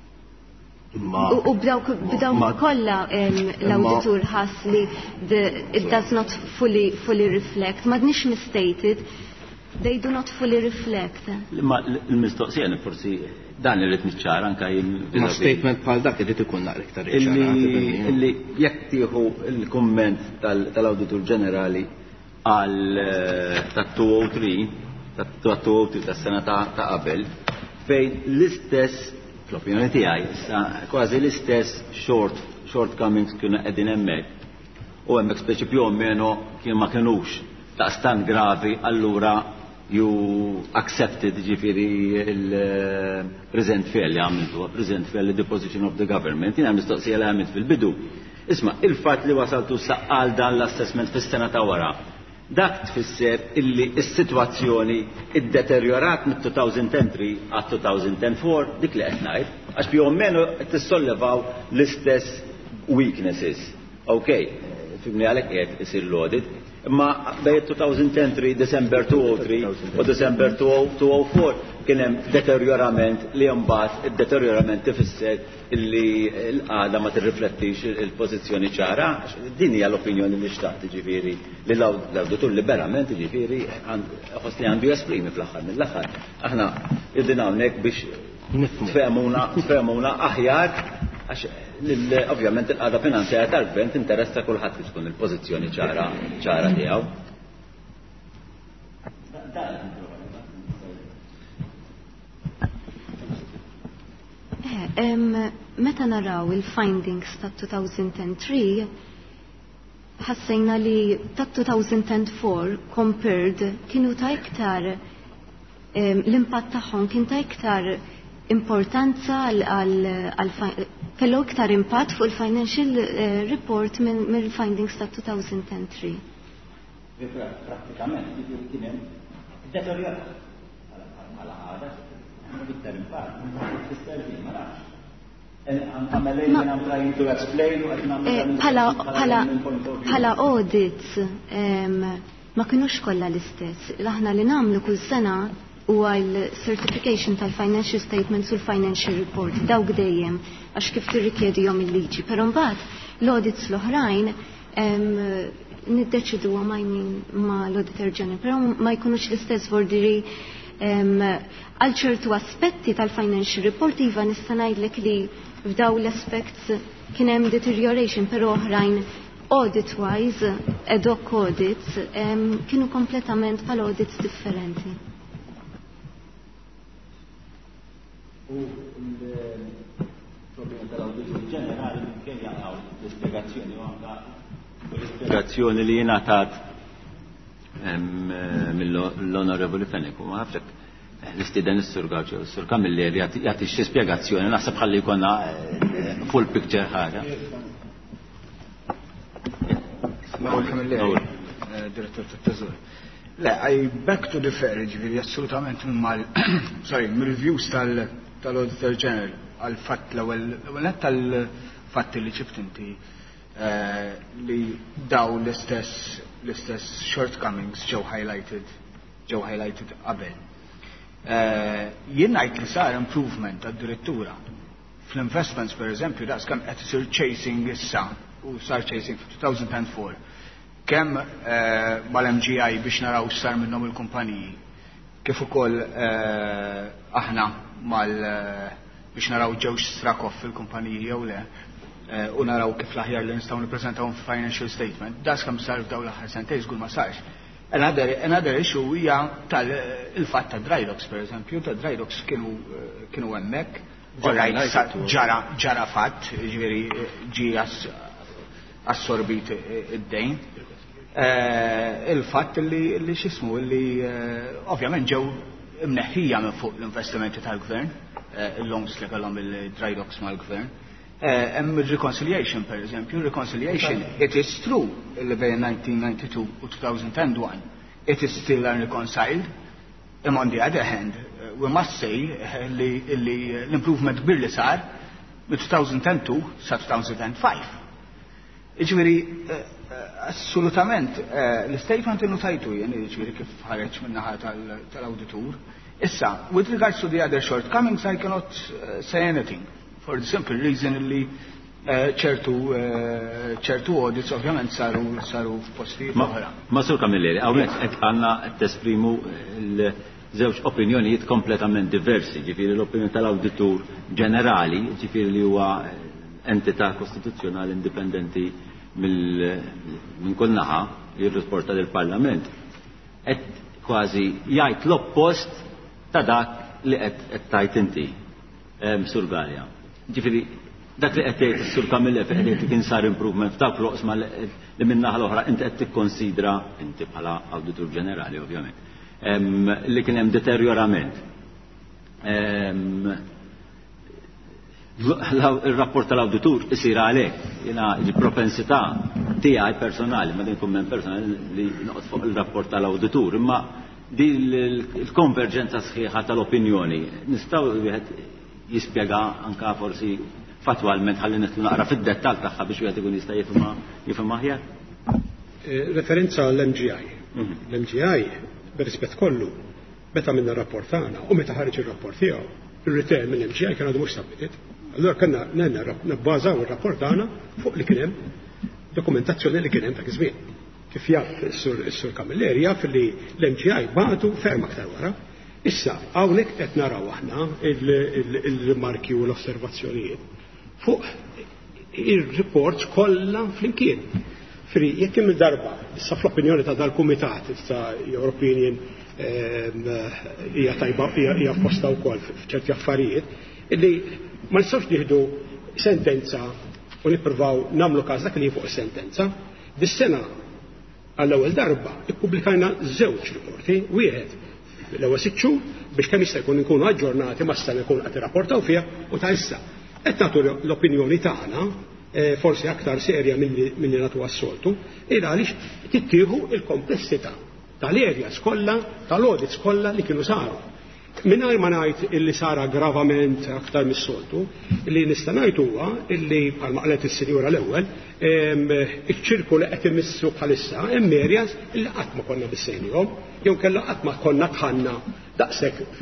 Speaker 3: U b'dawk kollha l-awditur ħass li it does not fully fully reflect, m'għadniex misstated, they do not fully reflect.
Speaker 1: Ma l-mistoqsija forsi dan irid niċċara anke jien.
Speaker 4: Ma statement bħal dak irid ikun naqra iktar
Speaker 1: illi jekk tieħu l-kumment tal-Awditur Ġenerali għal tat-two oh three tat-two oh three tas-sena ta' qabel fejn l-istess fl-opinjoni tiegħi issa kważi l-istess short shortcomings kienu qegħdin hemmhekk u hemmhekk speċi più o meno kien ma kinux daqstant gravi allura you accepted ġifieri il-present fair li għamiltu present fair li deposition of the government jien hemm mistoqsija li għamilt fil-bidu. Isma' il-fatt li wasaltu saqqal dan l-assessment fis-sena ta' wara dak tfisser illi s-sitwazzjoni iddeterjorat mit-two thousand three għat two thousand four dik li qed ngħid għax più o meno qed tissollevaw l-istess weaknesses. Okay, fimni għalhekk qiegħed isir l-audit, imma bejn two thousand three December two oh three u December two oh four kien hemm deterjorament li mbagħad id-deterjorament tifisser illi l-qagħda ma tirriflettix il-pożizzjoni ċara, din hija l-opinjoni li xtaqt ġifieri li l-awditur liberament ġifieri ħoss li għandu jesprimi fl-aħħar mill-aħħar. Aħna qegħdin hawnhekk biex nifhmuna nifhmuna aħjar għax ovvjament il-qagħda finanzjarja tal-gvern tinteressa kulħadd kif tkun il-pożizzjoni ċara ċara tiegħu.
Speaker 3: Meta naraw il-findings ta' two thousand three ħassejna li ta' two thousand four compared kienu ta' iktar l-impatt tagħhom kien ta' iktar importanza għal kellu iktar impatt fuq il-financial report mill-findings ta' two thousand three.
Speaker 1: Pratikament kien hemm deterjorat bħala ħaġa iktar impatt tista' ma nafx.
Speaker 3: Bħala audits ma kienux kollha l-istess. Aħna li nagħmlu kull sena huwa l-certification tal-financial statements u l-financial report dawk dejjem għax kif tirrikjedihom il-liġi. Però mbagħad l-audits l-oħrajn niddeċidu ma l-auditor ġenerali, però ma jkunux l-istess vordiri għal ċertu aspetti tal-financial report iva nista' ngħidlek li f'daw l-aspects kien hemm deterioration, però oħrajn audit-wise, ad hoc audits, kienu kompletament bħal audits differenti.
Speaker 1: U l-problema tal-Awditur Ġenerali kien jaqgħu l-ispjegazzjoni u anke l-ispjegazzjoni li jingħatat mill-Onorevoli Feniku, ma nafx l-istiden is-Sur Gawċi u s-Sur Kamilleri jagħti xi spjegazzjoni naħseb ħalli jkollna full picture ħaġa.
Speaker 6: Direttur tat-Teżor. Le, I back to the fair, ġifieri assolutament mal sorry, mir-reviews tal-Auditor General għal fatt l-ewwel tal-fatti li ċibt inti li daw l-istess l-istess shortcomings ġew highlighted ġew highlighted qabel. Jien ngħid li sar improvement għad-direttura fl-investments per eżempju daqs kemm qed isir chasing issa u sar chasing fi two thousand four. Kemm mal-M G I biex naraw x'sar minnhom il-kumpaniji kif ukoll aħna mal biex naraw ġewx strakoff fil-kumpaniji jew le u naraw kif l-aħjar li nistgħu nippreżentawhom financial statement. Das kemm sar f'dawn l-aħħar sentejn żgur ma sarx. Another, another issue hija tal-il-fatt ta' dry docks, per eżempju, ta' dry docks kienu kienu hemmhekk. Ġara ġara fatt, ġifieri ġi assorbit id-dejn. Il-fatt li li x'ismu li ovvjament ġew imneħħija minn fuq l-investimenti tal-gvern, il-loans li kellhom il-dry docks mal-gvern. Hemm reconciliation per eżempju, reconciliation, it is true li bejn nineteen ninety-two u two thousand one, it is still unreconciled. And on the other hand, we must say li l-improvement kbir li sar minn two thousand two sa two thousand five. Iġifieri assolutament l-statement innu tajtu jien iġifieri kif ħareġ min-naħa tal-awditur. Issa, with regards to the other shortcomings, I cannot uh, say anything. For the simple reason li ċertu ċertu audits ovvjament saru saru f'postijiet oħra.
Speaker 1: Ma sur Kamilleri, hawnhekk qed għandna tesprimu l-żewġ opinjonijiet kompletament diversi, ġifieri l-opinjoni tal-awditur ġenerali, ġifieri li huwa entità kostituzzjonali indipendenti minn kull naħa jirrisporta lill-Parlament. Qed kważi jgħid l-oppost ta' dak li qed tajt inti, Sur Galea. Ġifieri dak li qed tgħid is-Sur Kamilleri qed tgħid kien sar improvement f'dawk l-oqsma li min-naħa l-oħra inti qed tikkonsidra inti bħala awditur ġenerali ovvjament li kien hemm deterjorament. Il-rapport tal-awditur isir għalhekk, jiena l-propensità tiegħi personali, ma din kumment personali li noqgħod fuq il-rapport tal-awditur, imma di l-konverġenza sħiħa tal-opinjoni nistgħu wieħed jispjega anka forsi fatwalment ħalli nitlu naqra fid-dettall tagħha biex wieħed ikun jista' jifhimha jifhimha aħjar.
Speaker 2: Referenza għall-M G I. L-M G I b'rispett kollu meta minna rapport tagħna u meta ħareġ ir-rapport tiegħu, ir-return mill-M G I kien għadu mhux submitted. Allura kellna nenna nabbażaw ir-rapport tagħna fuq li kien hemm dokumentazzjoni li kien hemm dak iż-żmien. Kif jaf is-Sur Kamilleri jaf li l-M G I bagħtu ferm aktar wara. Issa, hawnhekk qed naraw aħna il-rimarki u l-osservazzjonijiet fuq ir-reports kollha flimkien. Fri, jekk hemm darba, issa fl-opinjoni ta' dal-kumitat ta' European hija tajba hija apposta wkoll f'ċerti affarijiet, illi ma nistgħux nieħdu sentenza u nippruvaw nagħmlu każ dak li fuq is-sentenza. Dis-sena għall-ewwel darba ippubblikajna żewġ riporti, wieħed l-ewwel sitt xhur biex kemm jista' jkun inkunu aġġornati ma sta jkun qed irrapportaw fiha u ta' issa qed nagħtu l-opinjoni tagħna forsi aktar serja milli nagħtu għas-soltu, il għaliex tittieħu l-komplessità tal-areas kollha, tal-audits kollha li kienu saru. Mingħajr ma ngħid illi sar aggravament aktar mis-soltu, li nista' ngħid huwa illi bħalma qalet is-sinjura l-ewwel, iċ-ċirku li qed imissu bħalissa hemm areas illi qatt ma konna bissejnihom, jew kellha qatt ma konna tħanna daqshekk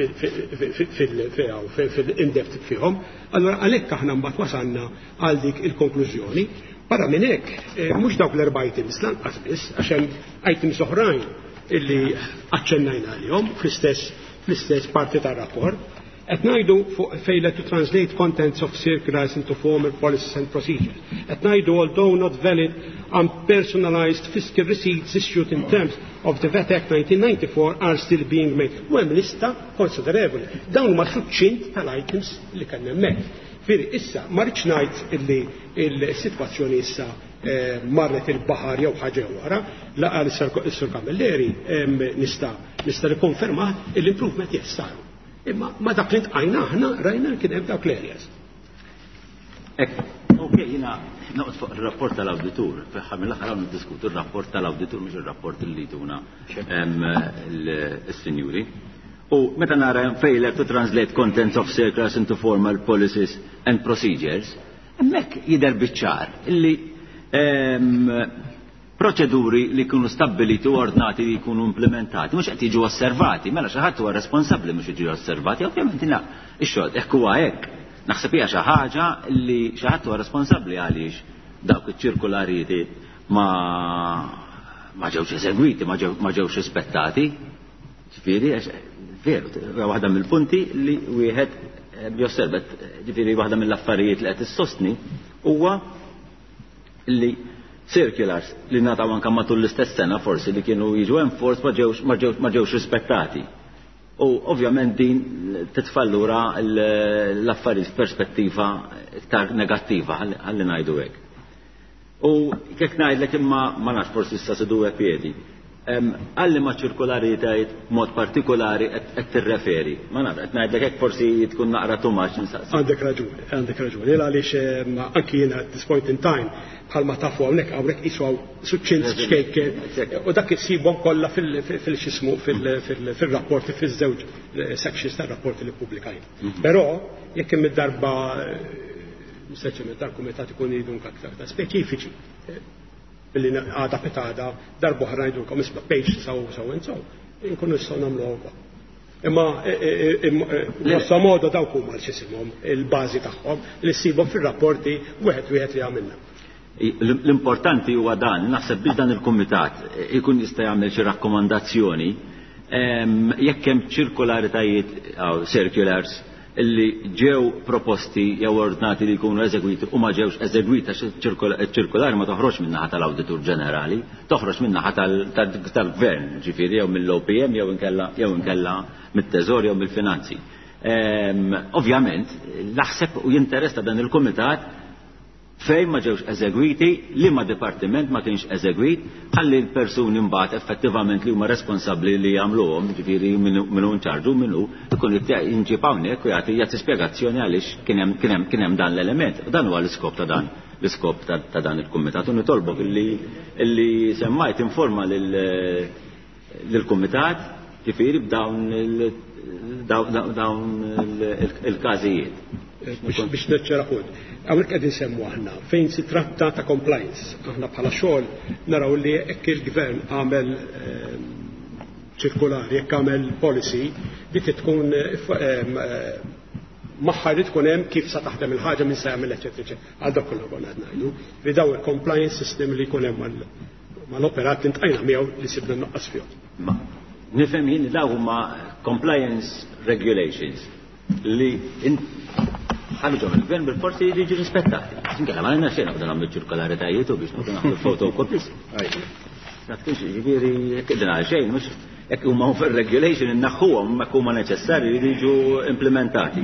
Speaker 2: fil-in-depth fihom. Allura għalhekk aħna mbagħad wasalna għal dik il-konklużjoni. Barra minn hekk mhux dawk l-erba' items lanqas biss għax hemm items oħrajn illi aċċennajna għalihom fl-istess fl-istess parti tar-rapport, qed ngħidu fuq failure to translate contents of circulars into formal policies and procedures. Qed ngħidu although not valid unpersonalized fiscal receipts issued in terms of the V A T Act nineteen ninety-four are still being made. U hemm lista konsiderevoli. Dawn huma suċċint tal-items li kellna hemmhekk. Firri issa ma rridx ngħid illi l-sitwazzjoni issa marret il-baħar jew ħaġa wara, laqa l-Sur Kamilleri nista' nista' nikkonferma l-improvement jessaru. Imma ma dak li tqajna aħna rajna kien hemm dawk l-areas.
Speaker 1: Okej, jiena noqgħod fuq ir-rapport tal-awditur, fl-aħħar mill-aħħar hawn niddiskutu r-rapport tal-awditur mhux ir-rapport li tuna l-sinjuri. U meta nara failure to translate contents of circulars into formal policies and procedures, hemmhekk jidher biċ-ċar illi proċeduri li jkunu stabbiliti u ordnati li jkunu implementati mhux qed jiġu osservati, mela xi ħadd huwa responsabbli mhux jiġu osservati, ovvjament inha x-xogħol hekk huwa hekk. naħseb hija xi ħaġa li xi ħadd huwa responsabbli għaliex dawk iċ-ċirkulariti ma ma ġewx eżegwiti, ma ġewx rispettati. Ġifieri veru, waħda mill-punti li wieħed josservet, ġifieri waħda mill-affarijiet li qed issostni huwa li circulars li nataw anke matul l-istess sena forsi li kienu jiġu enforced ma ġewx rispettati. U ovvjament din titfallura l-affarijiet f'perspettiva iktar negattiva ħalli ngħidu hekk. U kif ngħidlek imma ma nafx forsi issa sidu piedi. Għalli ma ċirkularitajiet mod partikolari qed tirreferi. Ma nafx qed ngħidlek hekk forsi tkun naqra too much nistaqsi.
Speaker 2: Għandek raġuni, għandek raġuni. Għaliex anki jiena at this point in time bħalma tafu hawnhekk hawnhekk qisu suċċint xkejken u dak issibhom kollha fil-xismu fil-rapporti fiż-żewġ sections tar-rapporti li ppubblikajna. Però jekk hemm id-darba speċjalment tal-kumitat ikun jridu aktar ta' speċifiċi billi għada petada darba oħra ngħidulkom isma' page so so and so inkunu nistgħu nagħmlu wkoll. Imma grosso modo dawk huma l-xisimhom il-bażi tagħhom li ssibhom fir-rapporti wieħed wieħed li għamilna.
Speaker 1: L-importanti huwa dan, naħseb biex dan il-kumitat ikun jista' jagħmel xi rakkomandazzjoni jekk hemm ċirkularitajiet circulars illi ġew proposti jew ordnati li jkunu eżegwiti u ma ġewx eżegwiti għax ċirkolari ma toħroġ min-naħa tal-Awditur Ġenerali, toħroġ min-naħa tal-Gvern, ġifieri jew mill-O P M jew inkella jew inkella mit-Teżor jew mill-Finanzi. Ovvjament, naħseb u jinteressa dan il-Kumitat fejn ma ġewx eżegwiti, li ma dipartiment ma kienx eżegwit, ħalli l-persuni mbagħad effettivament li huma responsabbli li jagħmluhom, ġifieri minnu nċarġu minnu ikun jinġib hawnhekk u jagħti jagħti spjegazzjoni għaliex kien hemm kien hemm kien hemm dan l-element. Dan huwa l-iskop ta' dan l-iskop ta' dan il-kumitat u nitolbok illi illi semmajt informa lill-kumitat ġifieri b'dawn dawn il-każijiet.
Speaker 2: Biex neċċerafut. Għawek għedin semmu aħna, fejn si tratta ta' compliance. Aħna bħala xogħol naraw li jekk il-gvern għamel ċirkolari, jekk għamel policy, dik tkun maħħar li tkun hemm kif sa taħdem il-ħaġa minn sa jagħmel eċetera. Għal dak kollu qed ngħidu. Li daw il-compliance system li jkun hemm mal-operat li ntqajna miegħu li sibna nnaqqas fihom.
Speaker 1: Nifhem jien daw huma compliance regulations li ħalġom il-gvern bil-forsi jiġi rispettati. Inkella ma nafx xejn għabda nagħmlu ċirkolaritajiet u biex nagħmlu nagħmlu photocopis. Ma tkunx jiġifieri jekk idna għal xejn mhux jekk huma fir-regulation innaħħuhom hekk huma neċessarji li jiġu implementati.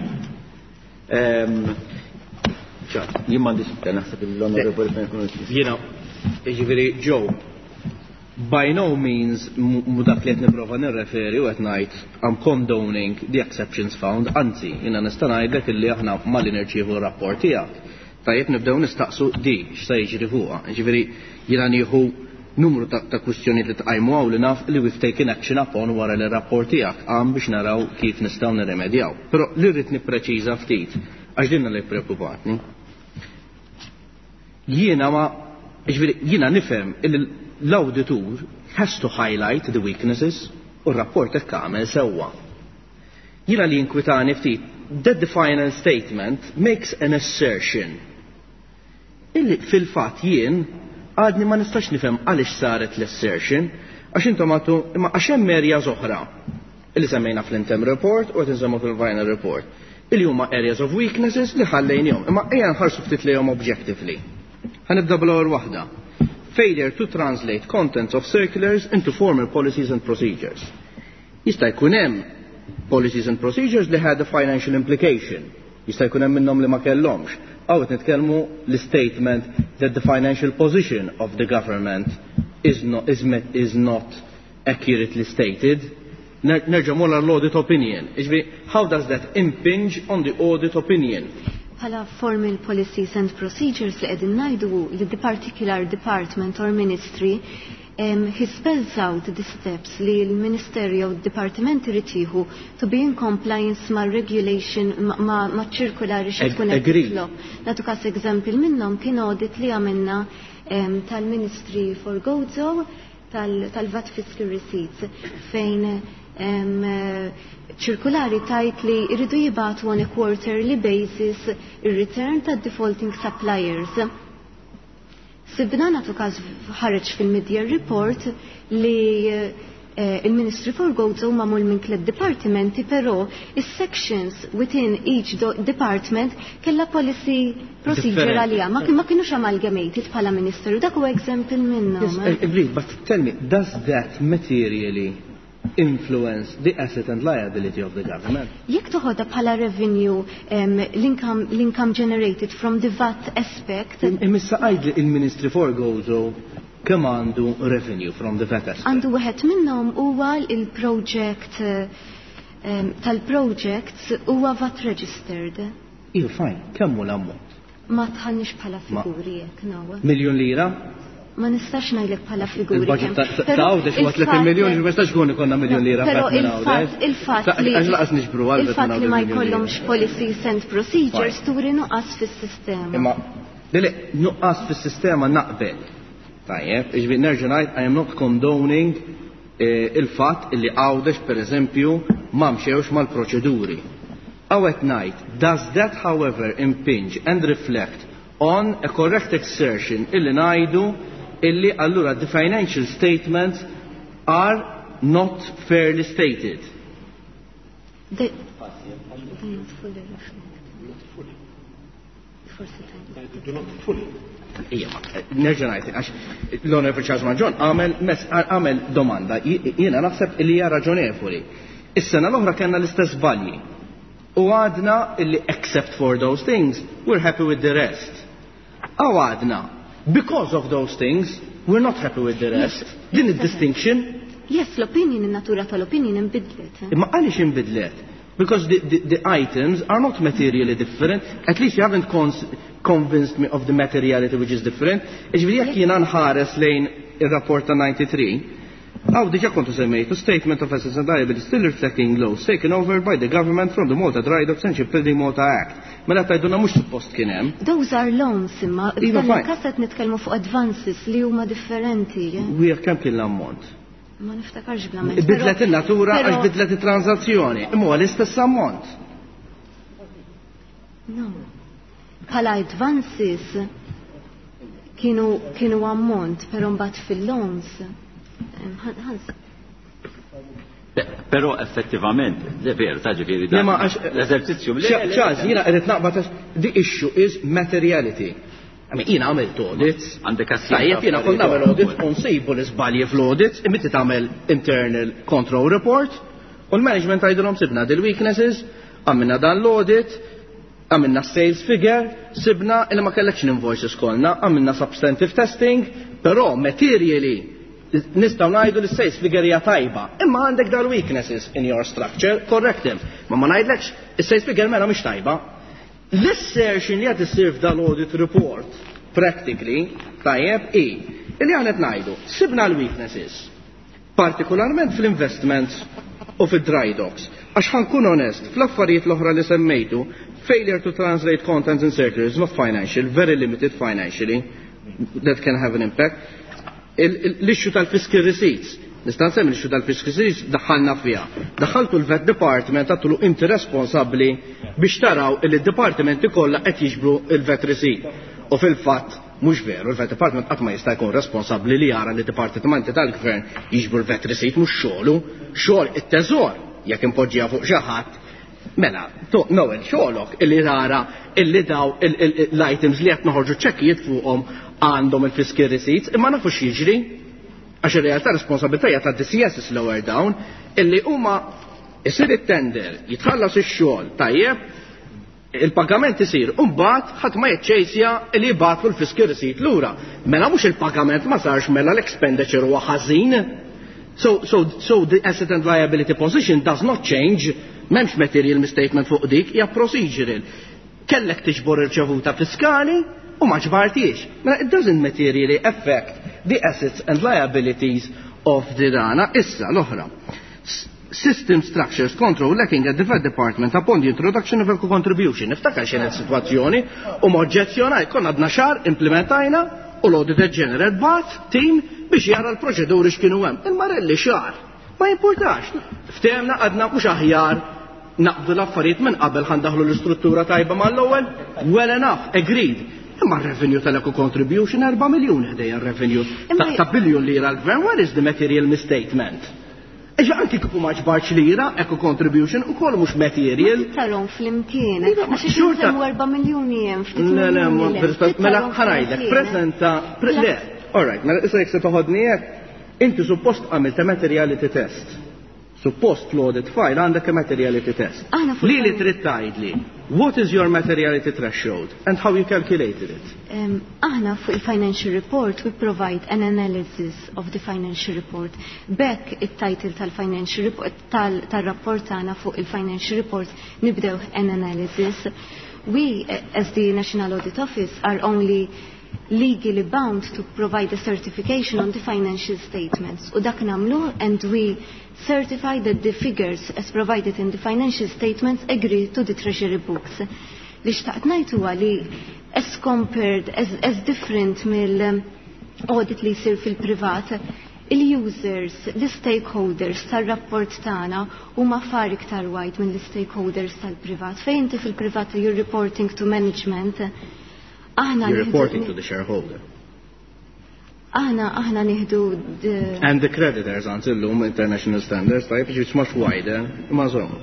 Speaker 1: Jien m'għandix naħseb l-onorevoli
Speaker 4: jiena jiġifieri Joe by no means dak li qed nipprova nirreferi u qed ngħid I'm condoning the exceptions found, anzi jiena nista' ngħidlek illi aħna malli nirċievu r-rapport tiegħek. Tajjeb nibdew nistaqsu di x'se jiġri fuqha. Jiġifieri jiena nieħu numru ta' kwistjonijiet li tqajmu hawn li naf li we've taken action upon wara l-rapport tiegħek għam biex naraw kif nistgħu nirremedjaw. Però li rrid nippreċiża ftit għax dinna li ppreokkupatni. Jiena ma jiġifieri jiena nifhem l-auditur has to highlight the weaknesses u r-rapport hekk għamel sewwa. Jiena li jinkwitani ftit that the final statement makes an assertion. Illi fil-fatt jien għadni ma nistax nifhem għaliex saret l-assertion għax intom għatu imma għax hemm areas oħra illi semmejna fl-interim report u qed insemmu fil-final report illi huma areas of weaknesses li ħallejnihom imma ejja nħarsu ftit lejhom objectively. Ħanibda bl-ewwel waħda. Failure to translate contents of circulars into formal policies and procedures. Jista' jkun hemm policies and procedures li had a financial implication. Jista' jkun hemm minnhom li ma kellhomx. Aw qed nitkellmu l-statement that the financial position of the government is not is, met, is not accurately stated. Nerġa' molla l-audit opinion. How does that impinge on the audit opinion?
Speaker 3: Bħala formal policies and procedures li qegħdin ngħidu li the particular department or ministry um, he spells out the steps li l-Ministerju u d-Dipartiment irid jieħu to be in compliance ma' regulation ma' ma' ċirkolari xi tkun qed titlob. Nagħtu każ eżempju minnhom kien audit li għamilna um, tal-Ministry for Gozo tal-V A T Fiscal Receipts fejn ċirkulari tajt li jridu jibatu on a quarterly basis ir-return ta' defaulting suppliers. Sibna natu każ ħareġ fil-media report li il-Ministry for Goods huma mul minn tliet dipartimenti, però is-sections within each department kella policy procedure għalija. Ma kienux amalgamated bħala Ministeru, dak huwa example minnhom.
Speaker 4: Yes, I agree, but tell me, does that materially influence the asset and liability of the government?
Speaker 3: Jekk toħodha bħala revenue l-income l-income generated from the V A T aspect.
Speaker 4: Imissa għajd il-Ministry for Goods kemm għandu revenue from the V A T aspect?
Speaker 3: Għandu wieħed minnhom huwa il-project tal-projects huwa V A T registered.
Speaker 4: Iju fine, kemm hu l-ammont?
Speaker 3: Ma tħannix bħala figuri jekk nawa.
Speaker 4: Miljon lira?
Speaker 3: Ma nistax ngħidlek bħala figuri.
Speaker 4: Il-budget ta' għawdex huwa tliet miljoni, ma nistax kun ikonna miljon lira.
Speaker 3: Però il-fatt il-fatt li il-fatt li ma jkollhomx policies and procedures turi nuqqas fis-sistema.
Speaker 4: Imma lili nuqqas fis-sistema naqbel. Tajjeb, iġbi nerġa' ngħid, I am not condoning il-fatt li għawdex pereżempju ma mxewx mal-proċeduri. Għawet ngħid, does that however impinge and reflect on a correct assertion illi ngħidu illi allura the financial statements are not fairly stated?
Speaker 3: They, they not fully reflect.
Speaker 2: Do not fully.
Speaker 4: Ija, nerġa' ngħid, għax l-Onorevoli Charles Maġġon għamel domanda, jiena naħseb li hija raġonevoli. Is-sena l-oħra kellna l-istess balji. U għadna illi except for those things, we're happy with the rest. Aw għadna, because of those things, we're not happy with the rest. Din id-distinction.
Speaker 3: Yes, l-opinion, in-natura tal-opinion imbidlet.
Speaker 4: Imma għaliex imbidlet? Because the, the, the items are not materially different. At least you haven't convinced me of the materiality which is different. Iġviri jekk jiena nħares lejn ir-rapport ta' ninety-three, għaw diġa kontu semmejtu statement of assets and liabilities still reflecting loans taken over by the government from the Malta Dry Docks and Shipbuilding Malta Act. Mela tajduna mux suppost kien hemm.
Speaker 3: Those are loans imma.
Speaker 4: Iva fine.
Speaker 3: Kasset nitkellmu fuq advances li huma differenti.
Speaker 4: Wieħ kemm kien l-ammont?
Speaker 3: Ma niftakarx bl-ammont.
Speaker 4: Bidlet in-natura għax bidlet it-transazzjoni. Imma huwa l-istess ammont.
Speaker 3: No. Bħala advances kienu kienu ammont, però mbagħad fil-loans.
Speaker 1: Però effettivament, le veru, ta' ġifieri da. L-eżerċizzju.
Speaker 4: ċaż, jiena qed naqbad the issue is materiality. Jiena għamilt audits.
Speaker 1: Għandek
Speaker 4: Tajjeb, jiena kont nagħmel audits u nsejbu l-iżbalji fl-audits, immitti tagħmel internal control report u l-management għajdulhom sibna dil-weaknesses, għamilna dan l-audit, għamilna sales figure, sibna illi ma kellekx invoices kolna, għamilna substantive testing, però materially nistaw ngħidu li s-sales figure hija tajba. Imma għandek dal weaknesses in your structure, correct them. Ma ma ngħidlekx is-sales figure mela mhix tajba. L-assertion li qed issir f'dan audit report practically tajjeb i li għanet ngħidu sibna l-weaknesses, partikolarment fl-investments u fid-dry docks. Għax ħankun onest, fl-affarijiet l-oħra li semmejtu, failure to translate contents in circulars, not financial, very limited financially, that can have an impact. L-issue tal-fiscal receipts, nistan semmi l-issue tal-fiscal receipts daħħalna fija. Daħħaltu l-vet department għattulu inti responsabli biex taraw il-departimenti kollha qed jiġbru il-vet receipt. U fil-fatt mhux veru, il-vet department qatt ma jista' jkun responsabbli li jara li departimenti tal-gvern jiġbru l-vet receipt mhux xogħlu, xogħol it-teżor jekk impoġġija fuq xi ħadd. Mela, Noel, xogħolok illi rara illi daw l-items li qed noħorġu ċekkijiet fuqhom għandhom il-fiscal receipts, imma nafu x'jiġri għax ir-realtà responsabilità ta' D C S lower down illi huma isir it-tender, jitħallas ix-xogħol tajjeb, il-pagament isir u mbagħad ħadd ma jiċċejsja li jibgħatlu l-fiscal receipt lura. Mela mhux il-pagament ma sarx mela l-expenditure huwa ħażin. So, so, so the asset and liability position does not change, m'hemmx material misstatement fuq dik, hija procedural. Kellek tiġbor irċevuta fiskali u ma ġbartiex. Mela it doesn't materially affect the assets and liabilities of the dana. Issa l-oħra. System structures control lacking at the V A T department upon the introduction of a contribution. Niftakar xenet situazzjoni u moġġezzjonaj konna għadna xar implementajna u l-Auditor General bat team biex jara l-proċeduri x'kienu hemm. Il-Marelli xar. Ma importax. Ftehemna għadna mhux aħjar naqbdu l-affarijiet minn qabel ħandaħlu l-istruttura tajba mal-ewwel? Well enough, agreed. Imma r-revenue tal-eco contribution erba' miljun ħdejja r-revenue ta' biljun lira l-gvern. Where is the material misstatement? Eġa anki kiku maġbarċ lira, eco contribution, u kollu mux material.
Speaker 3: Tarom fl-imkien, għax xurta erba' miljoni jem ftit.
Speaker 4: Le, le, mela ħanajdek, prezenta, le, all right, mela issa jek se toħodni jek, inti suppost għamilta materiality test. Suppost l-audit file għandek a materiality test. Li li trid tgħidli, what is your materiality threshold and how you calculated it?
Speaker 3: Aħna fuq il-financial report we provide an analysis of the financial report. Bekk it-title tal-financial report tal-rapport tagħna fuq il-financial report nibdew an analysis. We as the National Audit Office are only legally bound to provide a certification on the financial statements. U dak namlu and we certify that the figures as provided in the financial statements agree to the treasury books. Li xtaqt ngħid huwa li as compared, as, as different mill-audit li jsir fil-privat, il-users, l-stakeholders tal-rapport tagħna huma far iktar wide minn l-stakeholders tal-privat. Fejn inti fil-privat you're reporting to management, aħna
Speaker 4: you're reporting to the shareholder.
Speaker 3: Aħna aħna nieħdu
Speaker 4: and the creditors until lum international standards type which is much wider ma żomm.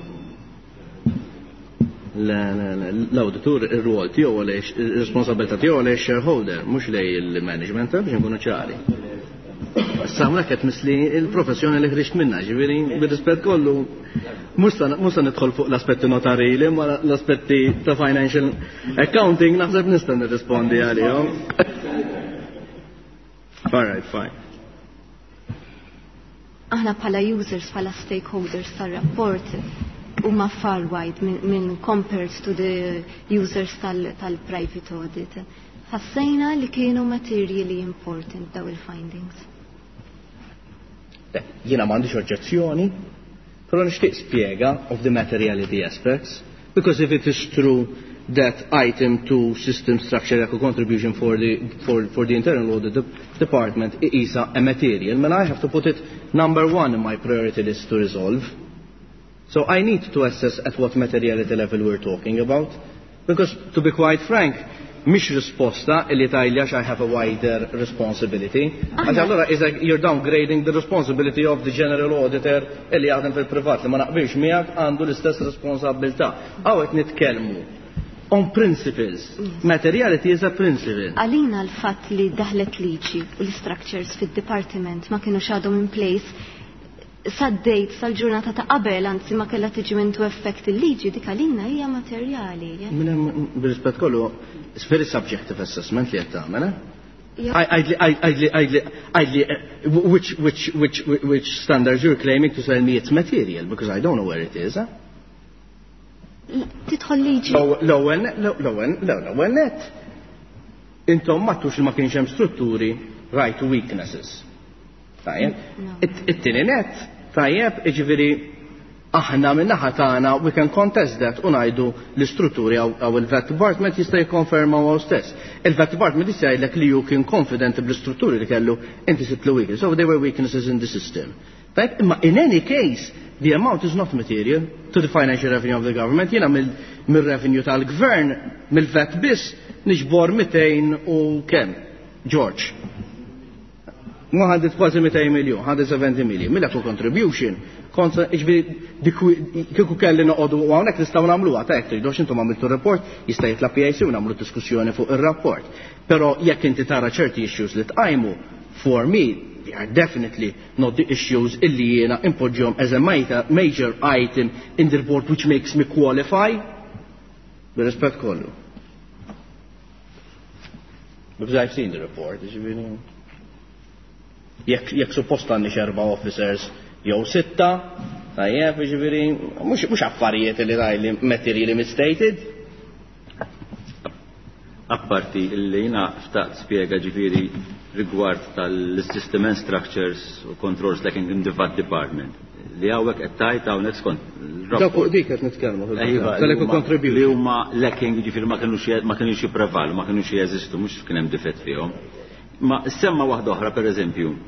Speaker 4: La la la l-auditur ir-rwol tiegħu għaliex ir-responsabilità tiegħu għaliex shareholder mhux lej il-management biex nkunu ċari. Samra qed misli il-professjoni li ħriġt minnha, ġifieri bir-rispett kollu mhux se nidħol fuq l-aspetti notarili ma l-aspetti ta' financial accounting naħseb nista' nirrispondi għalihom. All right, fine.
Speaker 3: Aħna bħala users, bħala stakeholders tal-rapport huma far wide min, min compared to the users tal-private tal audit. Ħassejna li kienu materially important daw il-findings.
Speaker 4: Jiena m'għandix oġġezzjoni, però nixtieq spjega of the materiality aspects, because if it is true that item to system structure eco contribution for the for for the internal audit department is a material, and I have to put it number one in my priority list to resolve. So I need to assess at what materiality level we're talking about, because to be quite frank, mish risposta illi tajljax I have a wider responsibility. And allora is like you're downgrading the responsibility of the general auditor illi għadem fil-privat li ma naqbilx miegħek għandu l-istess responsabilità. Għawet nitkellmu on principles. Materiality is a principle.
Speaker 3: Għalina l-fatt li daħlet liġi u l-structures fil-departiment ma kienu xadhom in place sad-dejt sal-ġurnata ta' qabel, anzi ma kellha tiġi mintu effekt il-liġi, dik għalina hija materjali.
Speaker 4: Bil-rispett kollu, it's very subjective assessment li qed tagħmel. Which which which which standards you're claiming to tell me it's material, because I don't know where it is.
Speaker 3: Tidħol liġi.
Speaker 4: L-ewwel l-ewwel net. Intom ma tux ma kienx hemm strutturi right weaknesses. Tajjeb. It-tieni net, tajjeb, jiġifieri aħna minn naħa tagħna we can contest that u ngħidu l-istrutturi aw il-vet department jista' jikkonferma huwa stess. Il-vet department jista' jgħidlek li you kien confident bl-istrutturi li kellu inti sibtlu weaknesses. So there were weaknesses in the system. Tajjeb, imma in any case the amount is not material to the financial revenue of the government. Jiena mill-revenue tal-gvern, mill-vet biss, nixbor mitejn u kemm? George. Ma ħadet kważi mitejn miljon, ħadet seventy miljon. Mill-eco contribution, kontra iġbiri kieku kelli noqogħdu u hawnhekk nistgħu nagħmluha ta' hekk tridux intom għamiltu report, jista' jitla P I C u nagħmlu diskussjoni fuq ir-rapport. Però jekk inti tara ċerti issues li tqajmu, for me they are definitely not the issues illi jiena impoġġhom as a major item in the report which makes me qualify. Bir-rispett kollu. Because I've seen the report. Jekk jekk suppost għandni xerba' officers jew sitta, tajjeb, jiġifieri mhux mhux affarijiet li tajli materially misstated.
Speaker 1: Apparti illi jiena ftaqt spjega ġifieri rigward tal-system and structures u controls like in the V A T department. Li hawnhekk qed tajt hawnhekk skont
Speaker 4: dak fuq dik qed nitkellmu tal-eco contribution.
Speaker 1: Li huma lacking ġifieri ma kinux ma kinux jipprevalu, ma kinux jeżistu, mhux kien hemm difett fihom. Ma semma waħda oħra pereżempju.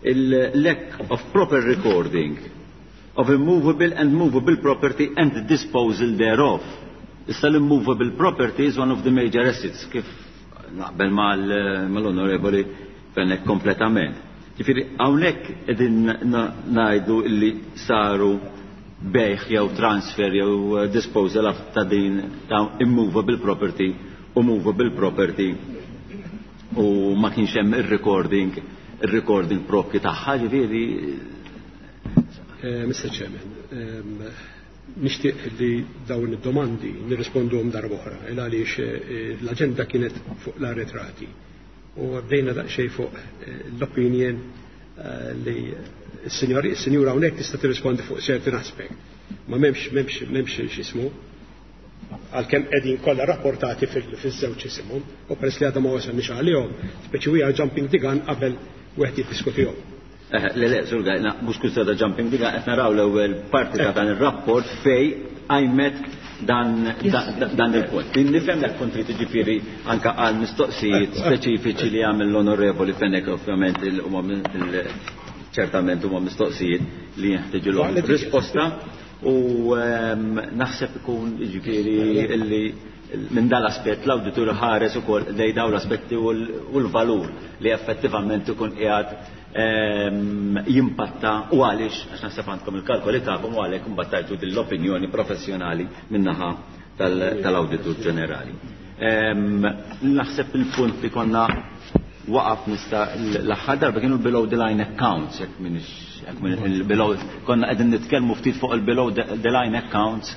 Speaker 1: il-lack of proper recording of immovable and movable property and the disposal thereof. Issa l-immovable property is one of the major assets, kif naqbel mal-onorevoli Fennek kompletament. Ġifieri hawnhekk qegħdin ngħidu illi saru bejħ jew transfer jew disposal ta' din ta' immovable property u movable property u ma kienx hemm ir-recording ir-recording propri tagħha, ġifieri.
Speaker 2: mister Chairman, nixtieq li dawn id-domandi nirrispondhom darba oħra, il għaliex l-aġenda kienet fuq l-arretrati u bdejna daqsxejn fuq l-opinion li s-senjura hawnhekk tista' tirrispondi fuq certain aspect. Ma m'hemmx m'hemmx m'hemmx x'ismu għalkemm qegħdin kollha rapportati fiż-żewġ isimhom u peress li għadhom ma wasalniex għalihom, speċi we are jumping the gun qabel wieħed jiddiskutihom.
Speaker 1: Le, le, surga, mux kustada jumping diga, qed naraw l-ewwel parti ta' dan ir-rapport fej għajmet dan il-punt. Nifhem dak punt li tiġifieri anke għal mistoqsijiet speċifiċi li għamel l-onorevoli Fennek, ovvjament ċertament huma mistoqsijiet li jeħtieġu risposta u naħseb ikun jiġifieri illi minn dal-aspett l-awditur ħares ukoll lejn dawn l-aspetti u l-valur li effettivament ikun qiegħed jimpatta u għaliex, għax naħseb għandkom il-kalkoli tagħkom u għalhekk imbattajtu dell-opinjoni professjonali minnaħa tal-Awditur Ġenerali. Naħseb il-punt li konna waqaf nista' l-aħħar darba kienu below the line accounts, jekk minix below konna qegħdin nitkellmu ftit fuq il-below the line accounts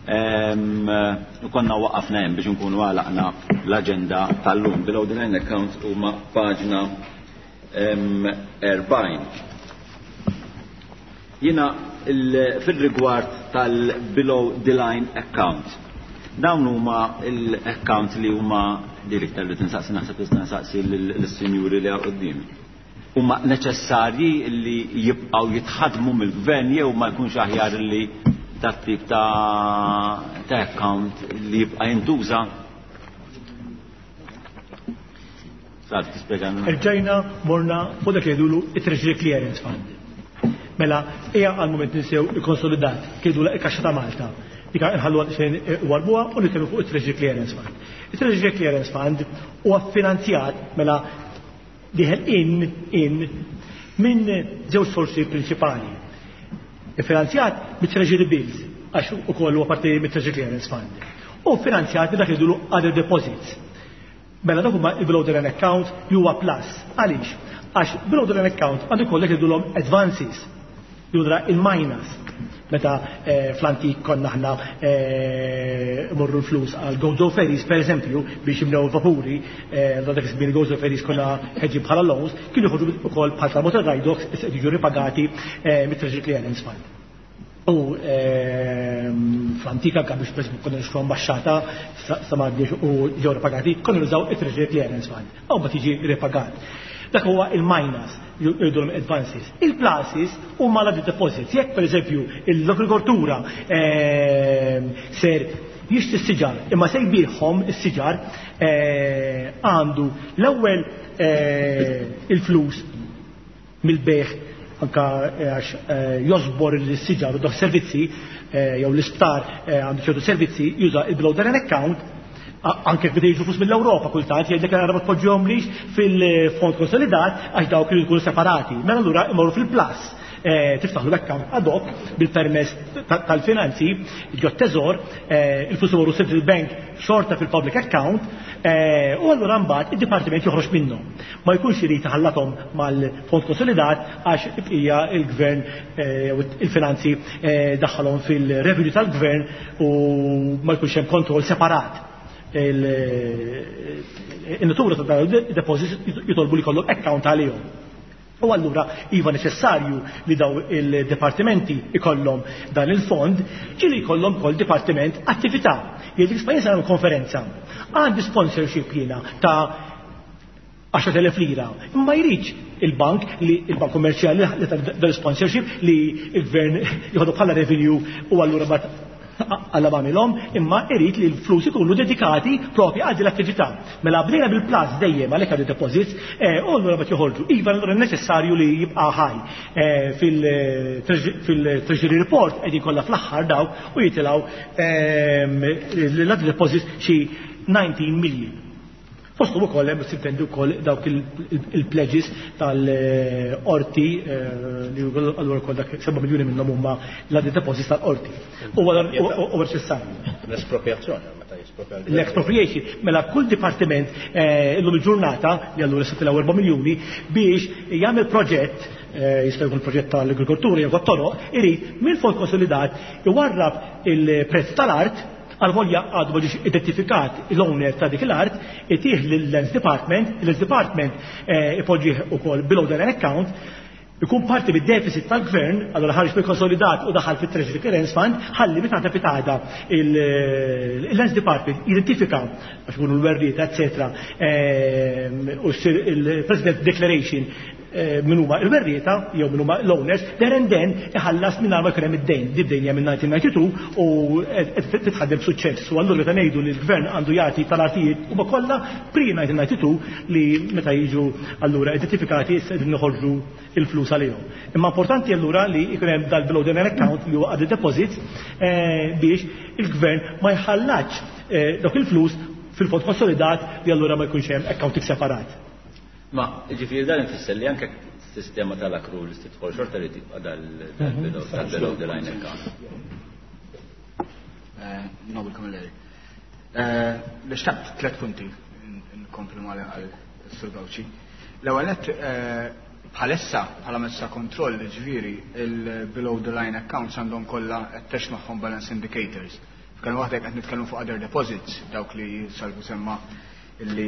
Speaker 1: u konna waqafna hemm biex nkunu għalaqna l-aġenda tal-lum. Below the line accounts huma paġna erbajn. Jina fil-rigward tal-below the line account. Dawn huma l-account li huma direktar li tinsaqsi naħseb tinsaqsi l-sinjuri li għoddimi. Huma neċessarji li jibqgħu jitħadmu mill-gvern jew ma jkunx aħjar li tat-tip ta' account li jibqa' jintuża.
Speaker 5: Irġajna morna fuq dak jgħidulu it-Treasury Clearance Fund. Mela, hija għal-moment ninsew il-konsolidat kienu l-Kaxxa ta' Malta. Dika nħallu xejn warbuha u nitkellmu fuq it-Treasury Clearance Fund. Il-Treasury Clearance Fund huwa finanzjat mela diħel in in minn żewġ sorsi prinċipali. Finanzjat mit-Treasury Bills għax ukoll huwa parti mit-Treasury Clearance Fund. U finanzjat dak jgħidulu other deposits. Mela dak huma il-below the line account li huwa plus. Għaliex? Għax below the line account għandu kollek jgħidulhom advances, judra il-minus. Meta fl-antik konna aħna morru l-flus għal Gozo Ferries, per eżempju, biex jimnew vapuri, dak isbir Gozo Ferries konna ħeġġi bħala loans, kienu jħodu ukoll bħal motor rajdoks jiġu ripagati mit-Treasury Clearance Fund. U fl-antika kan biex biex konna nixtru ambasċata samadniex u ġew ripagati, konna nużaw it-Treasury Clearance Fund. Aw ma tiġi ripagat. Dak huwa il-minus, jgħidulhom advances. Il-pluses huma l deposits. Jekk pereżempju l-agrikoltura ser jixtri s-siġar, imma se jbieħhom is-siġar għandu l-ewwel il-flus mill-beħ anka għax josbor il-siġar u dak servizzi jew l-isptar għandu ċertu servizzi juża il-below the line account anke bida jiġu flus mill-Ewropa kultant jgħidlek għara ma tpoġġihom lix fil-fond konsolidat għax dawk kienu jkunu separati. Mela allura imorru fil-plus. Tiftaħlu l-account ad hoc bil-permess tal-finanzi, ġot teżor, il-flus imorru Central Bank xorta fil-public account u allura mbagħad id-dipartiment joħroġ minnhom. Ma jkunx irid taħallathom mal-fond konsolidat għax hija il-gvern il-finanzi daħħalhom fil-revenue tal-gvern u ma jkunx hemm kontroll separat. Il-natura ta' deposits jitolbu li kollu account għalihom. U allura iva neċessarju li daw il-departimenti ikollhom dan il-fond, ġili jkollhom kol departiment attività. Jgħid l-Ispanja għandhom konferenza. Għandi sponsorship jiena ta' għaxar elef lira. Imma jridx il-bank li il-bank kommerċjali dal-sponsorship li il-gvern jħodu bħala revenue u allura bat għalla bamilhom, imma irid li l-flus ikunu dedikati propri għal din l-attività. Mela bdejna bil-plus dejjem għalhekk għal deposits u allura ma joħorġu. Iva allura neċessarju li jibqa' ħaj fil-Treasury Report qegħdin kollha fl-aħħar dawk u jitilgħu l-għad deposits xi nineteen million. Fostom ukoll hemm sibtendu wkoll dawk il-pledges tal-qorti li allura wkoll dak seba' miljuni minnhom huma l-għad deposits tal-qorti. U neċessarju.
Speaker 4: L-espropjazzjoni meta jispropja.
Speaker 5: L-expropriation mela kull dipartiment illum il-ġurnata li allura se tilgħu erba' miljuni biex jagħmel proġett jista' jkun proġett tal-agrikoltura jew tat-toroq irid mill-fond konsolidat iwarrab il-prezz tal-art għal-volja għadu bħġiġ identifikat l-owner ta' dik l-art, itiħ l-Lens Department, l-Lens Department ipoġiħ u kol below the line account, ikun parti bid-deficit tal-gvern, għallora ħarġ bil-konsolidat u daħal fit-Treasury Clearance Fund, ħalli bitata pitada il-Lens Department identifika, għax kunu l-werrieta, et cetera, u il-President Declaration minn huma l-werrieta jew minn huma l-owners, there and then iħallas minn ma jkun hemm id-dejn, id-dejn hija minn nineteen ninety-two u titħaddem b'suċċess. U allura meta ngħidu li l-gvern għandu jagħti tal-artijiet huma kollha pre nineteen ninety-two li meta jiġu allura identifikati qegħdin noħorġu il-flus għalihom. Imma importanti allura li jkun hemm dal-below the line account li huwa għad deposits biex il-gvern ma jħallax dawk il-flus fil-fond konsolidat li allura ma jkunx hemm accounting separat.
Speaker 1: Ma, ġifiri dan ifisser li anke s-sistema tal-accrual li titħol xorta li tibqa dal-below the line account.
Speaker 6: Nobel Kamilleri. Li xtaqt tlet punti nkomplu mal għal-Sur Gawċi. L-ewwel nett bħalissa bħala mezza kontroll ġifieri il-below the line accounts għandhom kollha qed magħhom balance indicators. F'kan waħda qed nitkellmu fuq other deposits dawk li salvu semma illi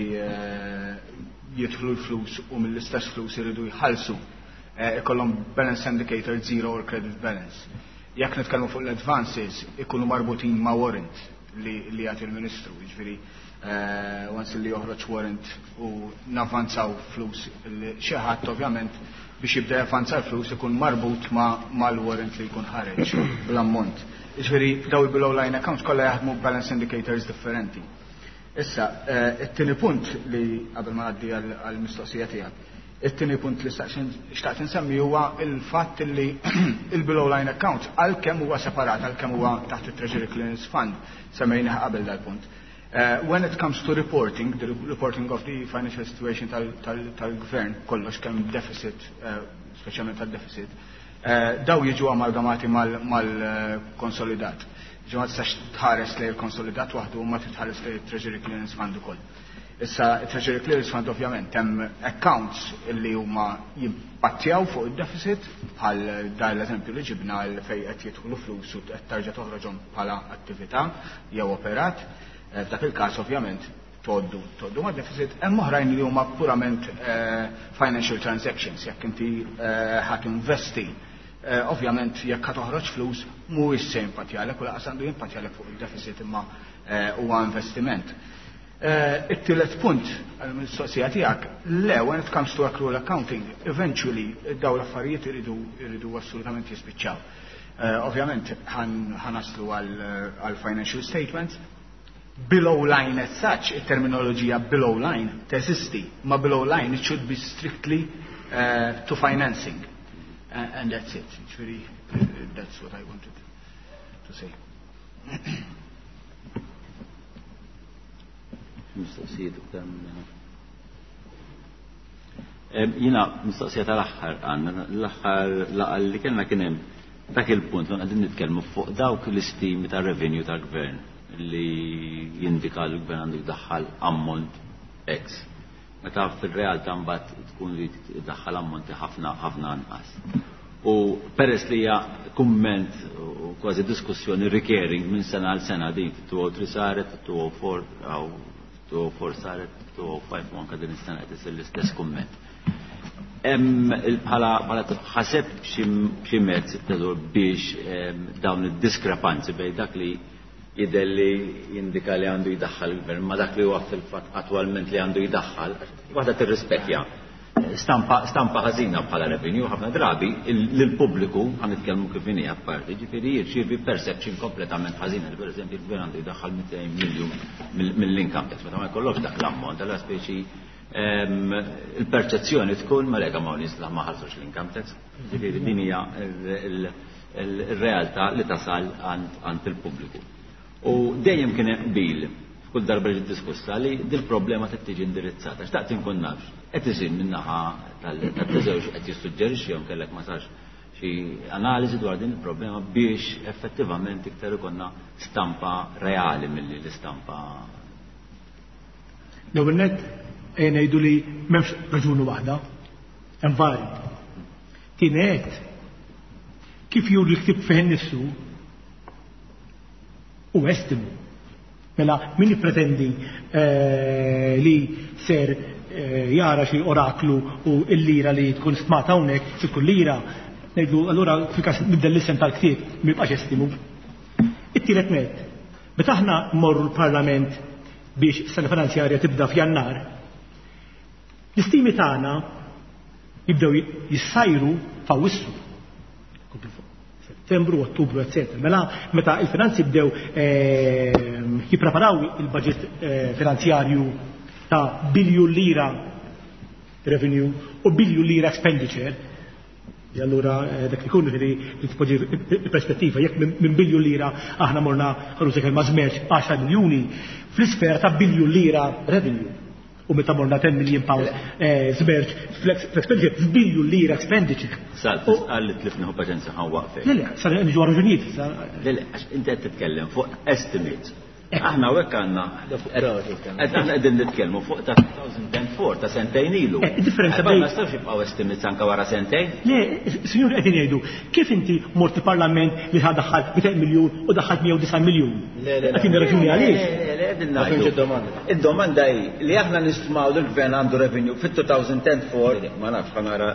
Speaker 6: jidħlu l-flus u mill-istess flus iridu jħallsu ikollhom balance indicator zero or credit balance. Jekk nitkellmu fuq l-advances ikunu marbutin ma' warrant li li jagħti l-Ministru, jiġifieri once li joħroġ warrant u navvanzaw flus xi ħadd ovvjament biex jibda javvanza l-flus ikun marbut mal-warrant li jkun ħareġ bl-ammont. Jiġifieri daw il-below line accounts kollha jaħdmu balance indicators differenti. Issa, it-tieni punt li qabel ma ngħaddi għall-mistoqsija tiegħek, it-tieni punt li xtaqt insemmi huwa l-fatt li il-below line account għalkemm huwa separat, għalkemm huwa taħt it-Treasury Clearance Fund, semmejniha qabel dal-punt. When it comes to reporting, the reporting of the financial situation tal-gvern, kollox kemm deficit, speċjalment tad-deficit, daw jiġu amalgamati mal-konsolidat. Ġo ma tistax tħares li l-konsolidat waħdu ma titħares li Treasury Clearance Fund ukoll. Issa Treasury Clearance Fund ovvjament hemm accounts li huma jimpattjaw fuq id-deficit bħal dar l-eżempju li ġibna l fejn qed jidħlu flus u qed tarġa' toħroġhom bħala attività jew operat. F'dak il-każ ovvjament tgħoddu tgħoddu ma' deficit hemm oħrajn li huma purament financial transactions jekk inti ħadd investi. Ovvjament jekk ħa toħroġ flus mhuwiex se jimpatjalek u laqas għandu jimpatjalek fuq il-deficit imma huwa investiment. It-tielet punt għall-mistoqsija tiegħek, le when it comes to accrual accounting, eventually daw l-affarijiet iridu assolutament jispiċċaw. Ovvjament ħanaslu għal financial statements. Below line as such, it-terminoloġija below line teżisti, ma below line it should be strictly to financing. Uh, and that's it. It's really, uh, that's what I wanted to say.
Speaker 1: Jina, mistoqsija tal-axħar għanna, l-axħar laqal li kena kienem dak il-punt l għadin nitkelmu fuq dawk l-istimi ta' revenue ta' gvern li jindika l-gvern għandu jdaħħal ammont X. Meta fil-realtà mbagħad tkun li tiddaħħal ammonti ħafna ħafna anqas. U peress li hija kumment u kważi diskussjoni recurring minn sena għal sena din two oh three saret, two oh four aw two oh four saret, two oh five anke din is-sena qed isir l-istess kumment. Hemm bħala bħala ħaseb xi mezz teżur biex dawn id-diskrepanzi bejn dak li jidher li jindika li għandu jdaħħal il-gvern ma dak li huwa fil-fatt attwalment li għandu jdaħħal, waħda tirrispetja stampa stampa ħażina bħala revenue ħafna drabi lill-pubbliku għan nitkellmu kif inhi apparti, ġifieri jirċievi perception kompletament ħażina. Pereżempju il-gvern għandu jdaħħal mئتين miljun mill-income tax, meta ma jkollokx dak l-ammont tal speċi il-perċezzjoni tkun ma lega ma nisla ma ħalsux l-income tax. Ġifieri din hija r-realtà li tasal għand il-pubbliku. U dejjem kien hemm qbil kull darba ġiet diskussa li dil-problema trid tiġi indirizzata. Xtaqt inkun nafx qed isir min-naħa tal-teżewġ qed jissuġġerixxi jew kellek ma sarx xi analiżi dwar din il-problema biex effettivament iktar ikonna stampa reali milli l-istampa.
Speaker 5: L-ewwel nett ngħidu li m'hemmx raġuni waħda, hemm vari. Kienet kif juri l-ktib fih innifsu u estimu. Mela, min jippretendi li ser jara xi oraklu u l-lira li tkun stmata hawnhekk xi tkun lira, ngħidu allura fil-każ nibda l-isem tal-ktieb ma jibqax estimu. It-tielet net, meta aħna mmorru l-Parlament biex s-sena finanzjarja tibda f'Jannar, l-istimi tagħna jibdew jissajru f'Awwissu. Settembru, Ottubru, eccetera. Mela, meta il-finanzi bdew jippreparaw il-budget finanzjarju ta' biljun lira revenue u biljun lira expenditure, e allura dak li kun li tpoġġi perspettiva, jekk minn biljun lira aħna morna ħarru se ma żmerġ għaxar miljuni fl-isfera ta' biljun lira revenue. U meta morna ten million pounds żmerġ fl-expenditure f'biljun lira expenditure.
Speaker 1: Sal, għalli tlifni paċenza ħan waqfek.
Speaker 5: Lele, sar nġu raġunijiet.
Speaker 1: Lele, għax inti qed titkellem fuq estimate. Aħna hekk għandna qed aħna qegħdin nitkellmu fuq ta' two thousand four ta' sentejn ilu.
Speaker 5: Differenza bejn
Speaker 1: ma nistgħux jibqgħu estimates anke wara sentejn.
Speaker 5: Le, sinjur qegħdin jgħidu, kif inti mort il-Parlament li ħadaħħal mئتين miljun u daħħalt مئة وتسعة miljun? Qed raġuni għalih.
Speaker 1: Id-domanda hi li aħna nistmaw li l-gvern għandu revenue fit-two thousand four ma nafx ħanara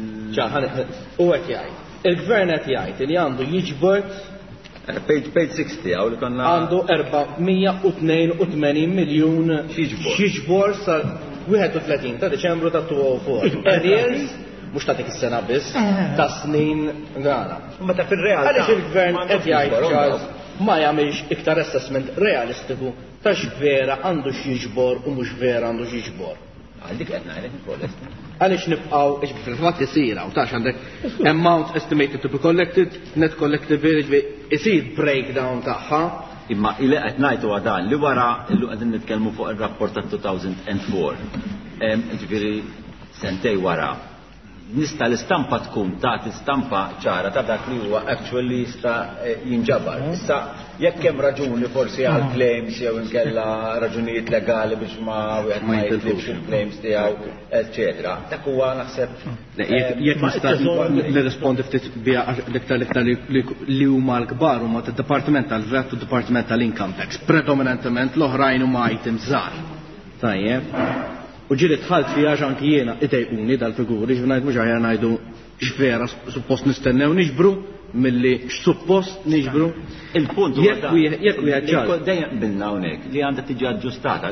Speaker 4: u hekk jgħid. Il-gvern qed jgħid li għandu jiġbor
Speaker 1: Page, page sixty, għaw li konna...
Speaker 4: Għandu erbaعمية واثنين وثمانين miljun xieġbor sal واحد وثلاثين ta' Deċembru ta' two thousand four. Arrears, mux ta' dik is-sena biss, ta' snin għana.
Speaker 1: Ma ta' fil-realtà.
Speaker 4: Għaliex il-gvern qed jgħid Charles ma jagħmilx iktar assessment realistiku ta' x'vera għandu x'jiġbor u mhux vera għandu x'jiġbor.
Speaker 1: Għaldik qed ngħidlek il-polest.
Speaker 4: Għaliex nibqgħu fil-fatt isira u tax għandek amount estimated to be collected, net collectibility, isir breakdown tagħha.
Speaker 1: Imma ili qed ngħidu għadan li wara illu qegħdin nitkellmu fuq ir-rapport ta' two thousand four. Ġifieri sentej wara. Nista' l-istampa tkun tagħti stampa ċara ta' dak li huwa actually jista' jinġabar. Issa jekk hemm raġuni forsi għal claims jew inkella raġunijiet legali biex ma wieħed ma jitlibx il-claims tiegħu, eċetera. Dak huwa naħseb
Speaker 4: jekk nista' nirrispondi ftit biha l-iktar l-iktar li huma l-kbar huma tad-Dipartiment tal-Vet u d-Dipartiment tal-Income Tax. Predominantement l-oħrajn huma items żgħar. Tajjeb. U ġiri tħalt fija ġanki jena idejquni dal-figuri, ġvnajt mux ħajja najdu xvera suppost nistennew niġbru, mill-li x-suppost niġbru.
Speaker 1: Il-punt
Speaker 4: jekk u jħadġal.
Speaker 1: Dejjem bilna unek li għanda tiġi aġġustata.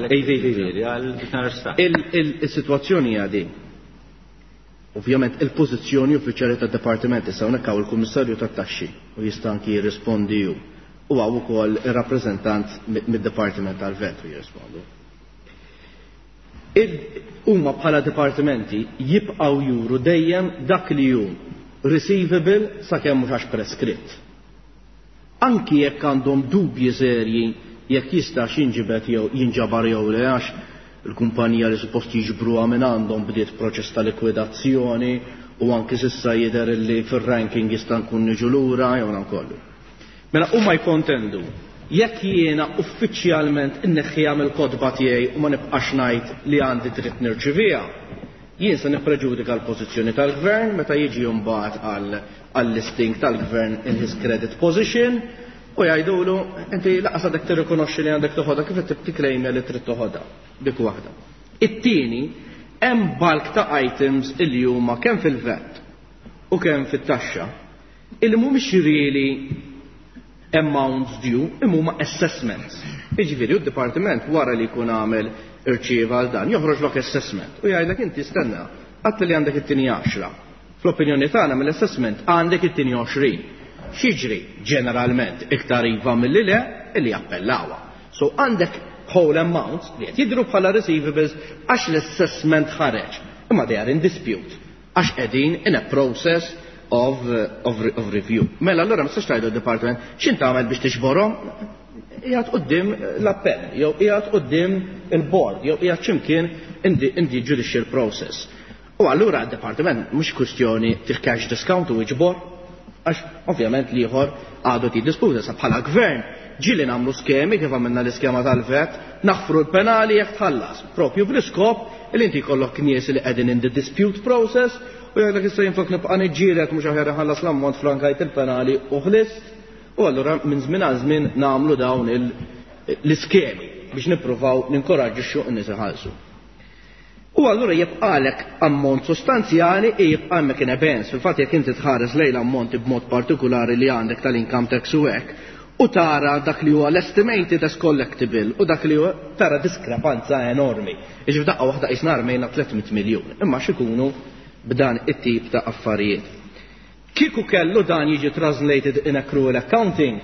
Speaker 4: Il-situazzjoni għadi. Ovvjament il-pozizjoni uffiċjali ta' departiment issa unek għaw il-Kummissarju ta' taxxi u jistanki jirrispondi ju. U għaw ukoll il-rappresentant mid-Departiment tal-Vet u jirrispondu. Huma bħala dipartimenti jibqgħu juru dejjem dak li hu receivable sakemm mhux għax preskritt. Anki jekk għandhom dubji serji jekk jista' x'inġibet jew jinġabar jew le għax il-kumpanija li suppost jiġbruha minn għandhom bdiet proċess ta' likwidazzjoni u anki s'issa jidher li fir-ranking jista' nkun niġu lura jew kollu. Mela huma jkontendu jekk jiena uffiċjalment inneħħija mill-kodba tiegħi u ma nibqax ngħid li għandi dritt nirċivija, jien se nippreġudika l-pożizzjoni tal-gvern meta jiġi mbagħad għall-listing tal-gvern in his credit position u jgħidulu inti laqas għadek tirrikonoxxi li għandek toħodha kif qed tikklejmja li trid toħodha dik waħda. It-tieni hemm balk ta' items illi huma kemm fil-vet u kemm fit-taxxa illi mhumiex really amounts due imma assessments. Jiġifieri d-dipartiment wara li jkun għamel irċieva għal dan joħroġ lok assessment u jgħidlek inti stenna Għat li għandek it-tieni għaxra. Fl-opinjoni tagħna mill-assessment għandek it-tieni għoxrin. Xiġri ġeneralment iktar iva milli le illi jappellawha. So għandek whole amounts li qed jidhru bħala receivables għax l-assessment ħareġ. Imma they are in dispute. Għax qegħdin in a process of, uh, of, of review. Mela allura ma tistax tgħidu d-Departiment x'int tagħmel biex tixborhom? Qiegħed quddiem l-appell, jew qiegħed quddiem il-board, jew qiegħed x'imkien in the judicial process. U allura d-Departiment mhux kwistjoni til-cash discount u iġbor, għax ovvjament liħor għadu tiddisputa sa bħala gvern ġili nagħmlu skemi kif għamilna l-iskema tal-vet, naħfru l-penali jekk tħallas, propju bl-iskop li inti jkollok nies li qegħdin in the dispute process u jgħidlek issa jinfok nibqa' niġġieled mhux aħjar iħallas l-ammont frankajt il-penali u ħlist. U allura minn żmien għal żmien nagħmlu dawn l-iskemi biex nippruvaw ninkoraġġixxu n-nies iħallsu. U allura jibqalek ammont sostanzjali e jibqa' hemmhekk in ebens. Fil-fatt jekk inti tħares lejn ammonti b'mod partikulari li għandek tal-income tax u hekk u tara dak li huwa l-estimated as collectible u dak li huwa tara diskrepanza enormi. Iġi f'daqqa waħda qisna rmejna tlietmiyt miljun. Imma x'ikunu b'dan it-tip ta' affarijiet. Kieku kellu dan jiġi translated in accrual accounting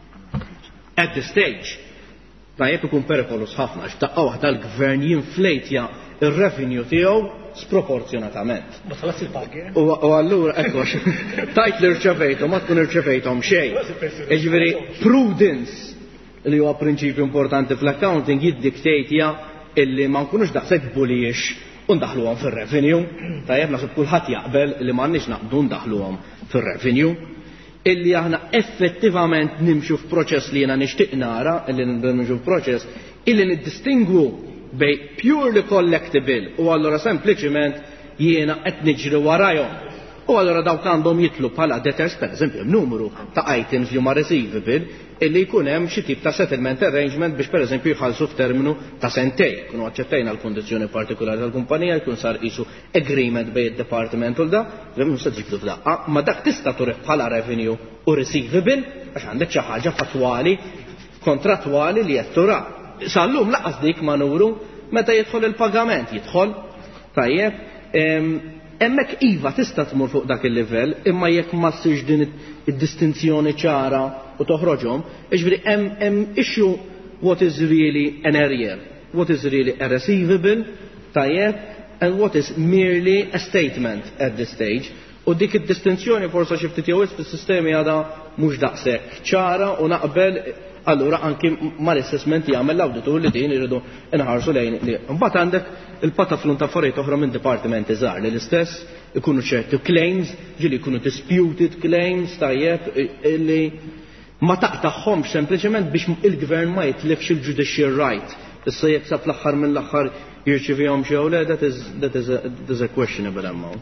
Speaker 4: at the stage, tajjeb ikun perikolus ħafna x'daqqa waħda l-gvern jinflejtja ir-revenue tiegħu sproporzjonatament.
Speaker 5: Ma tħallas il-pagi.
Speaker 4: U allura ekkox, tajt li rċevejthom ma tkun irċevejthom xejn. Jiġifieri prudence li huwa prinċipju importanti fl-accounting jiddiktejtja illi ma nkunux daqshekk bullish u ndaħluhom fir-revenue. Tajjeb naħseb kulħadd jaqbel li m'għandniex naqbdu ndaħluhom fir-revenue. Illi aħna effettivament nimxu f'proċess li jiena nixtieq nara, illi nimxu f'proċess illi niddistingwu bej purely collectible u allura sempliċiment jiena qed niġri warajhom. U allura dawk għandhom jitlu bħala debtors, pereżempju numru ta' items li huma receivable illi jkun hemm xi tip ta' settlement arrangement biex pereżempju jħallsu f'terminu ta' sentej. Kunu aċċettajna l-kundizzjoni partikolari tal-kumpanija jkun sar qisu agreement bejn id-department u da, mhux se ġibdu f'daqqa, ma dak tista' turih bħala revenue u receivable għax għandek xi ħaġa fatwali kontrattwali li qed tura. Sallum laqas dik ma nuru meta jidħol il-pagament jidħol tajjeb hemmhekk iva tista' tmur fuq dak il-livell imma jekk ma ssirx din id-distinzjoni ċara u toħroġhom, jiġifieri hemm hemm issue what is really an arrear, what is really a receivable tajjeb and what is merely a statement at this stage. U dik id-distinzjoni forsa xi ftit jew fis-sistemi għadha mhux daqshekk ċara u naqbel allura anki mal-assessment jagħmel l-awditur li din iridu inħarsu lejn li mbagħad għandek il-pataflun ta' affarijiet oħra minn dipartimenti żgħar li l-istess ikunu ċerti claims, ġieli jkunu disputed claims tajjeb li ma taqtaħħomx sempliċement biex il-gvern ma jitlifx il-judicial right. Issa jekk sa fl-aħħar mill-aħħar jirċivihom xi le that is that is a, that is a questionable amount.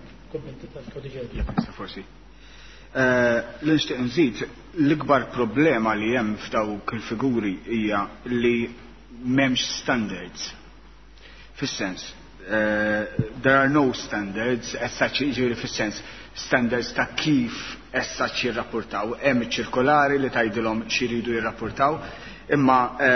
Speaker 6: Forsi. L-nixtieq nżid l-ikbar problema li hemm f'dawk il-figuri hija li m'hemmx standards. Fis-sens, there are no standards as such, jiġifieri fis-sens standards ta' kif as such jirrapportaw. Hemm iċ-ċirkolari li tgħidilhom x'iridu jirrapportaw, imma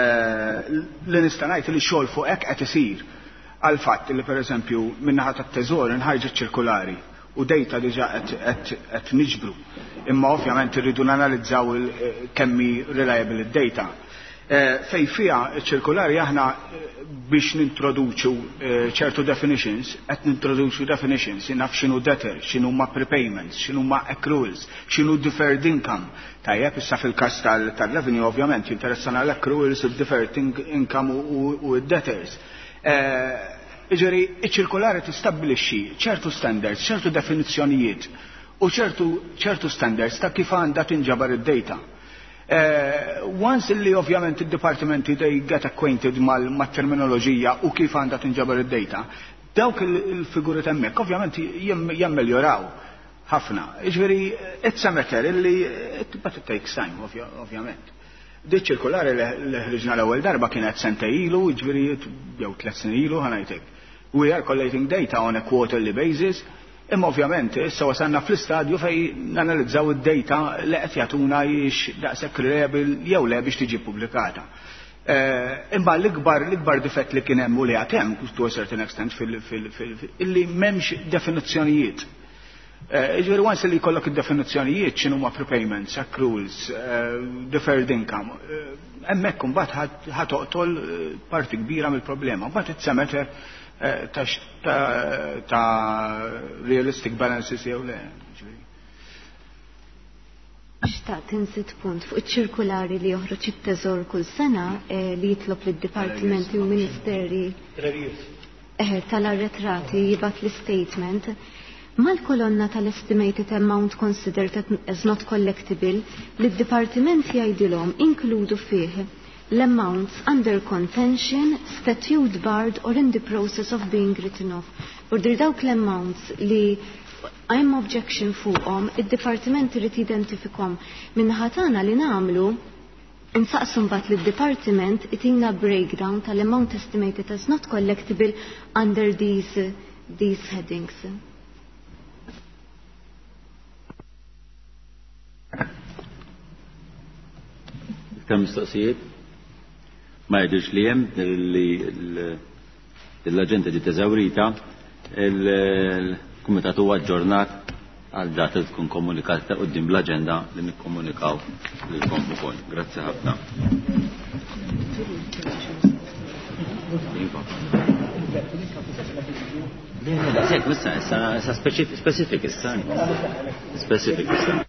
Speaker 6: li nista' ngħid li xogħol fuq hekk qed isir għal fatt li pereżempju min-naħa tat-Teżor inħarġet ċirkolari u data diġa qed niġbru. Imma ovvjament irridu nanalizzaw kemmi reliable id-data. Fej fiha ċirkolari aħna biex nintroduċu ċertu definitions, qed nintroduċu definitions, naf x'inhu debtor, x'inhu ma prepayments, x'inhu ma accruals, x'inhu deferred income. Tajjeb issa fil-każ tal-revenue ovvjament jinteressana l-accruals, il-deferred income u d-debtors. Iġeri, iċ-ċirkolari tistabbilixxi ċertu standards, ċertu definizzjonijiet u ċertu standards ta' kif għandha tinġabar id-data. Once li ovvjament id-dipartimenti they get acquainted mal-terminoloġija u kif għandha tinġabar id-data, dawk il-figuri hemmhekk ovvjament jammeljoraw ħafna. Iġveri, it's a matter illi but it takes time ovvjament. Di ċirkolari li ħriġna l-ewwel darba kienet sentej ilu, jiġifieri jew tliet snin ilu ħanajtek. We are collating data on a quarterly basis, imma ovvjament issa wasalna fl-istadju fejn nanalizzaw id-data li qed jagħtuna jiex daqshekk reliable jew le biex tiġi pubblikata. Imma l-ikbar l-ikbar difett li kien hemm u li għad hemm to a certain extent illi m'hemmx definizzjonijiet. Ġifieri once li jkollok id-definizzjonijiet x'inhuma prepayments, accruals, deferred income, hemmhekk imbagħad ħatoqtol parti kbira mill-problema. Mbagħad it-semeter ta' realistic balances jew le.
Speaker 3: Xtaqt insit punt fuq iċ-ċirkulari li joħroġ it-teżor kull sena li jitlob lid-dipartimenti u ministeri tal-arretrati jibat l-statement mal-kolonna tal-estimated amount considered as not collectible li d-dipartiment jgħidilhom inkludu fih l-amounts under contention, statute barred or in the process of being written off. Urdir dawk l-amounts li I'm objection fuqhom, id-dipartiment irid identifikhom minnaħatana li nagħmlu insaqsu mbagħad lid-dipartiment itina breakdown tal-amount estimated as not collectible under these these headings.
Speaker 1: Kemm mistoqsijiet? Ma jidhirx li hemm li l-aġenda ġiet eżawrita il-Kumitat huwa aġġornat għal data tkun komunikata quddiem l-aġenda li nikkomunikaw lilkom ukoll. Grazzi ħafna. Daqshekk issa issa specific issa. Specific issa.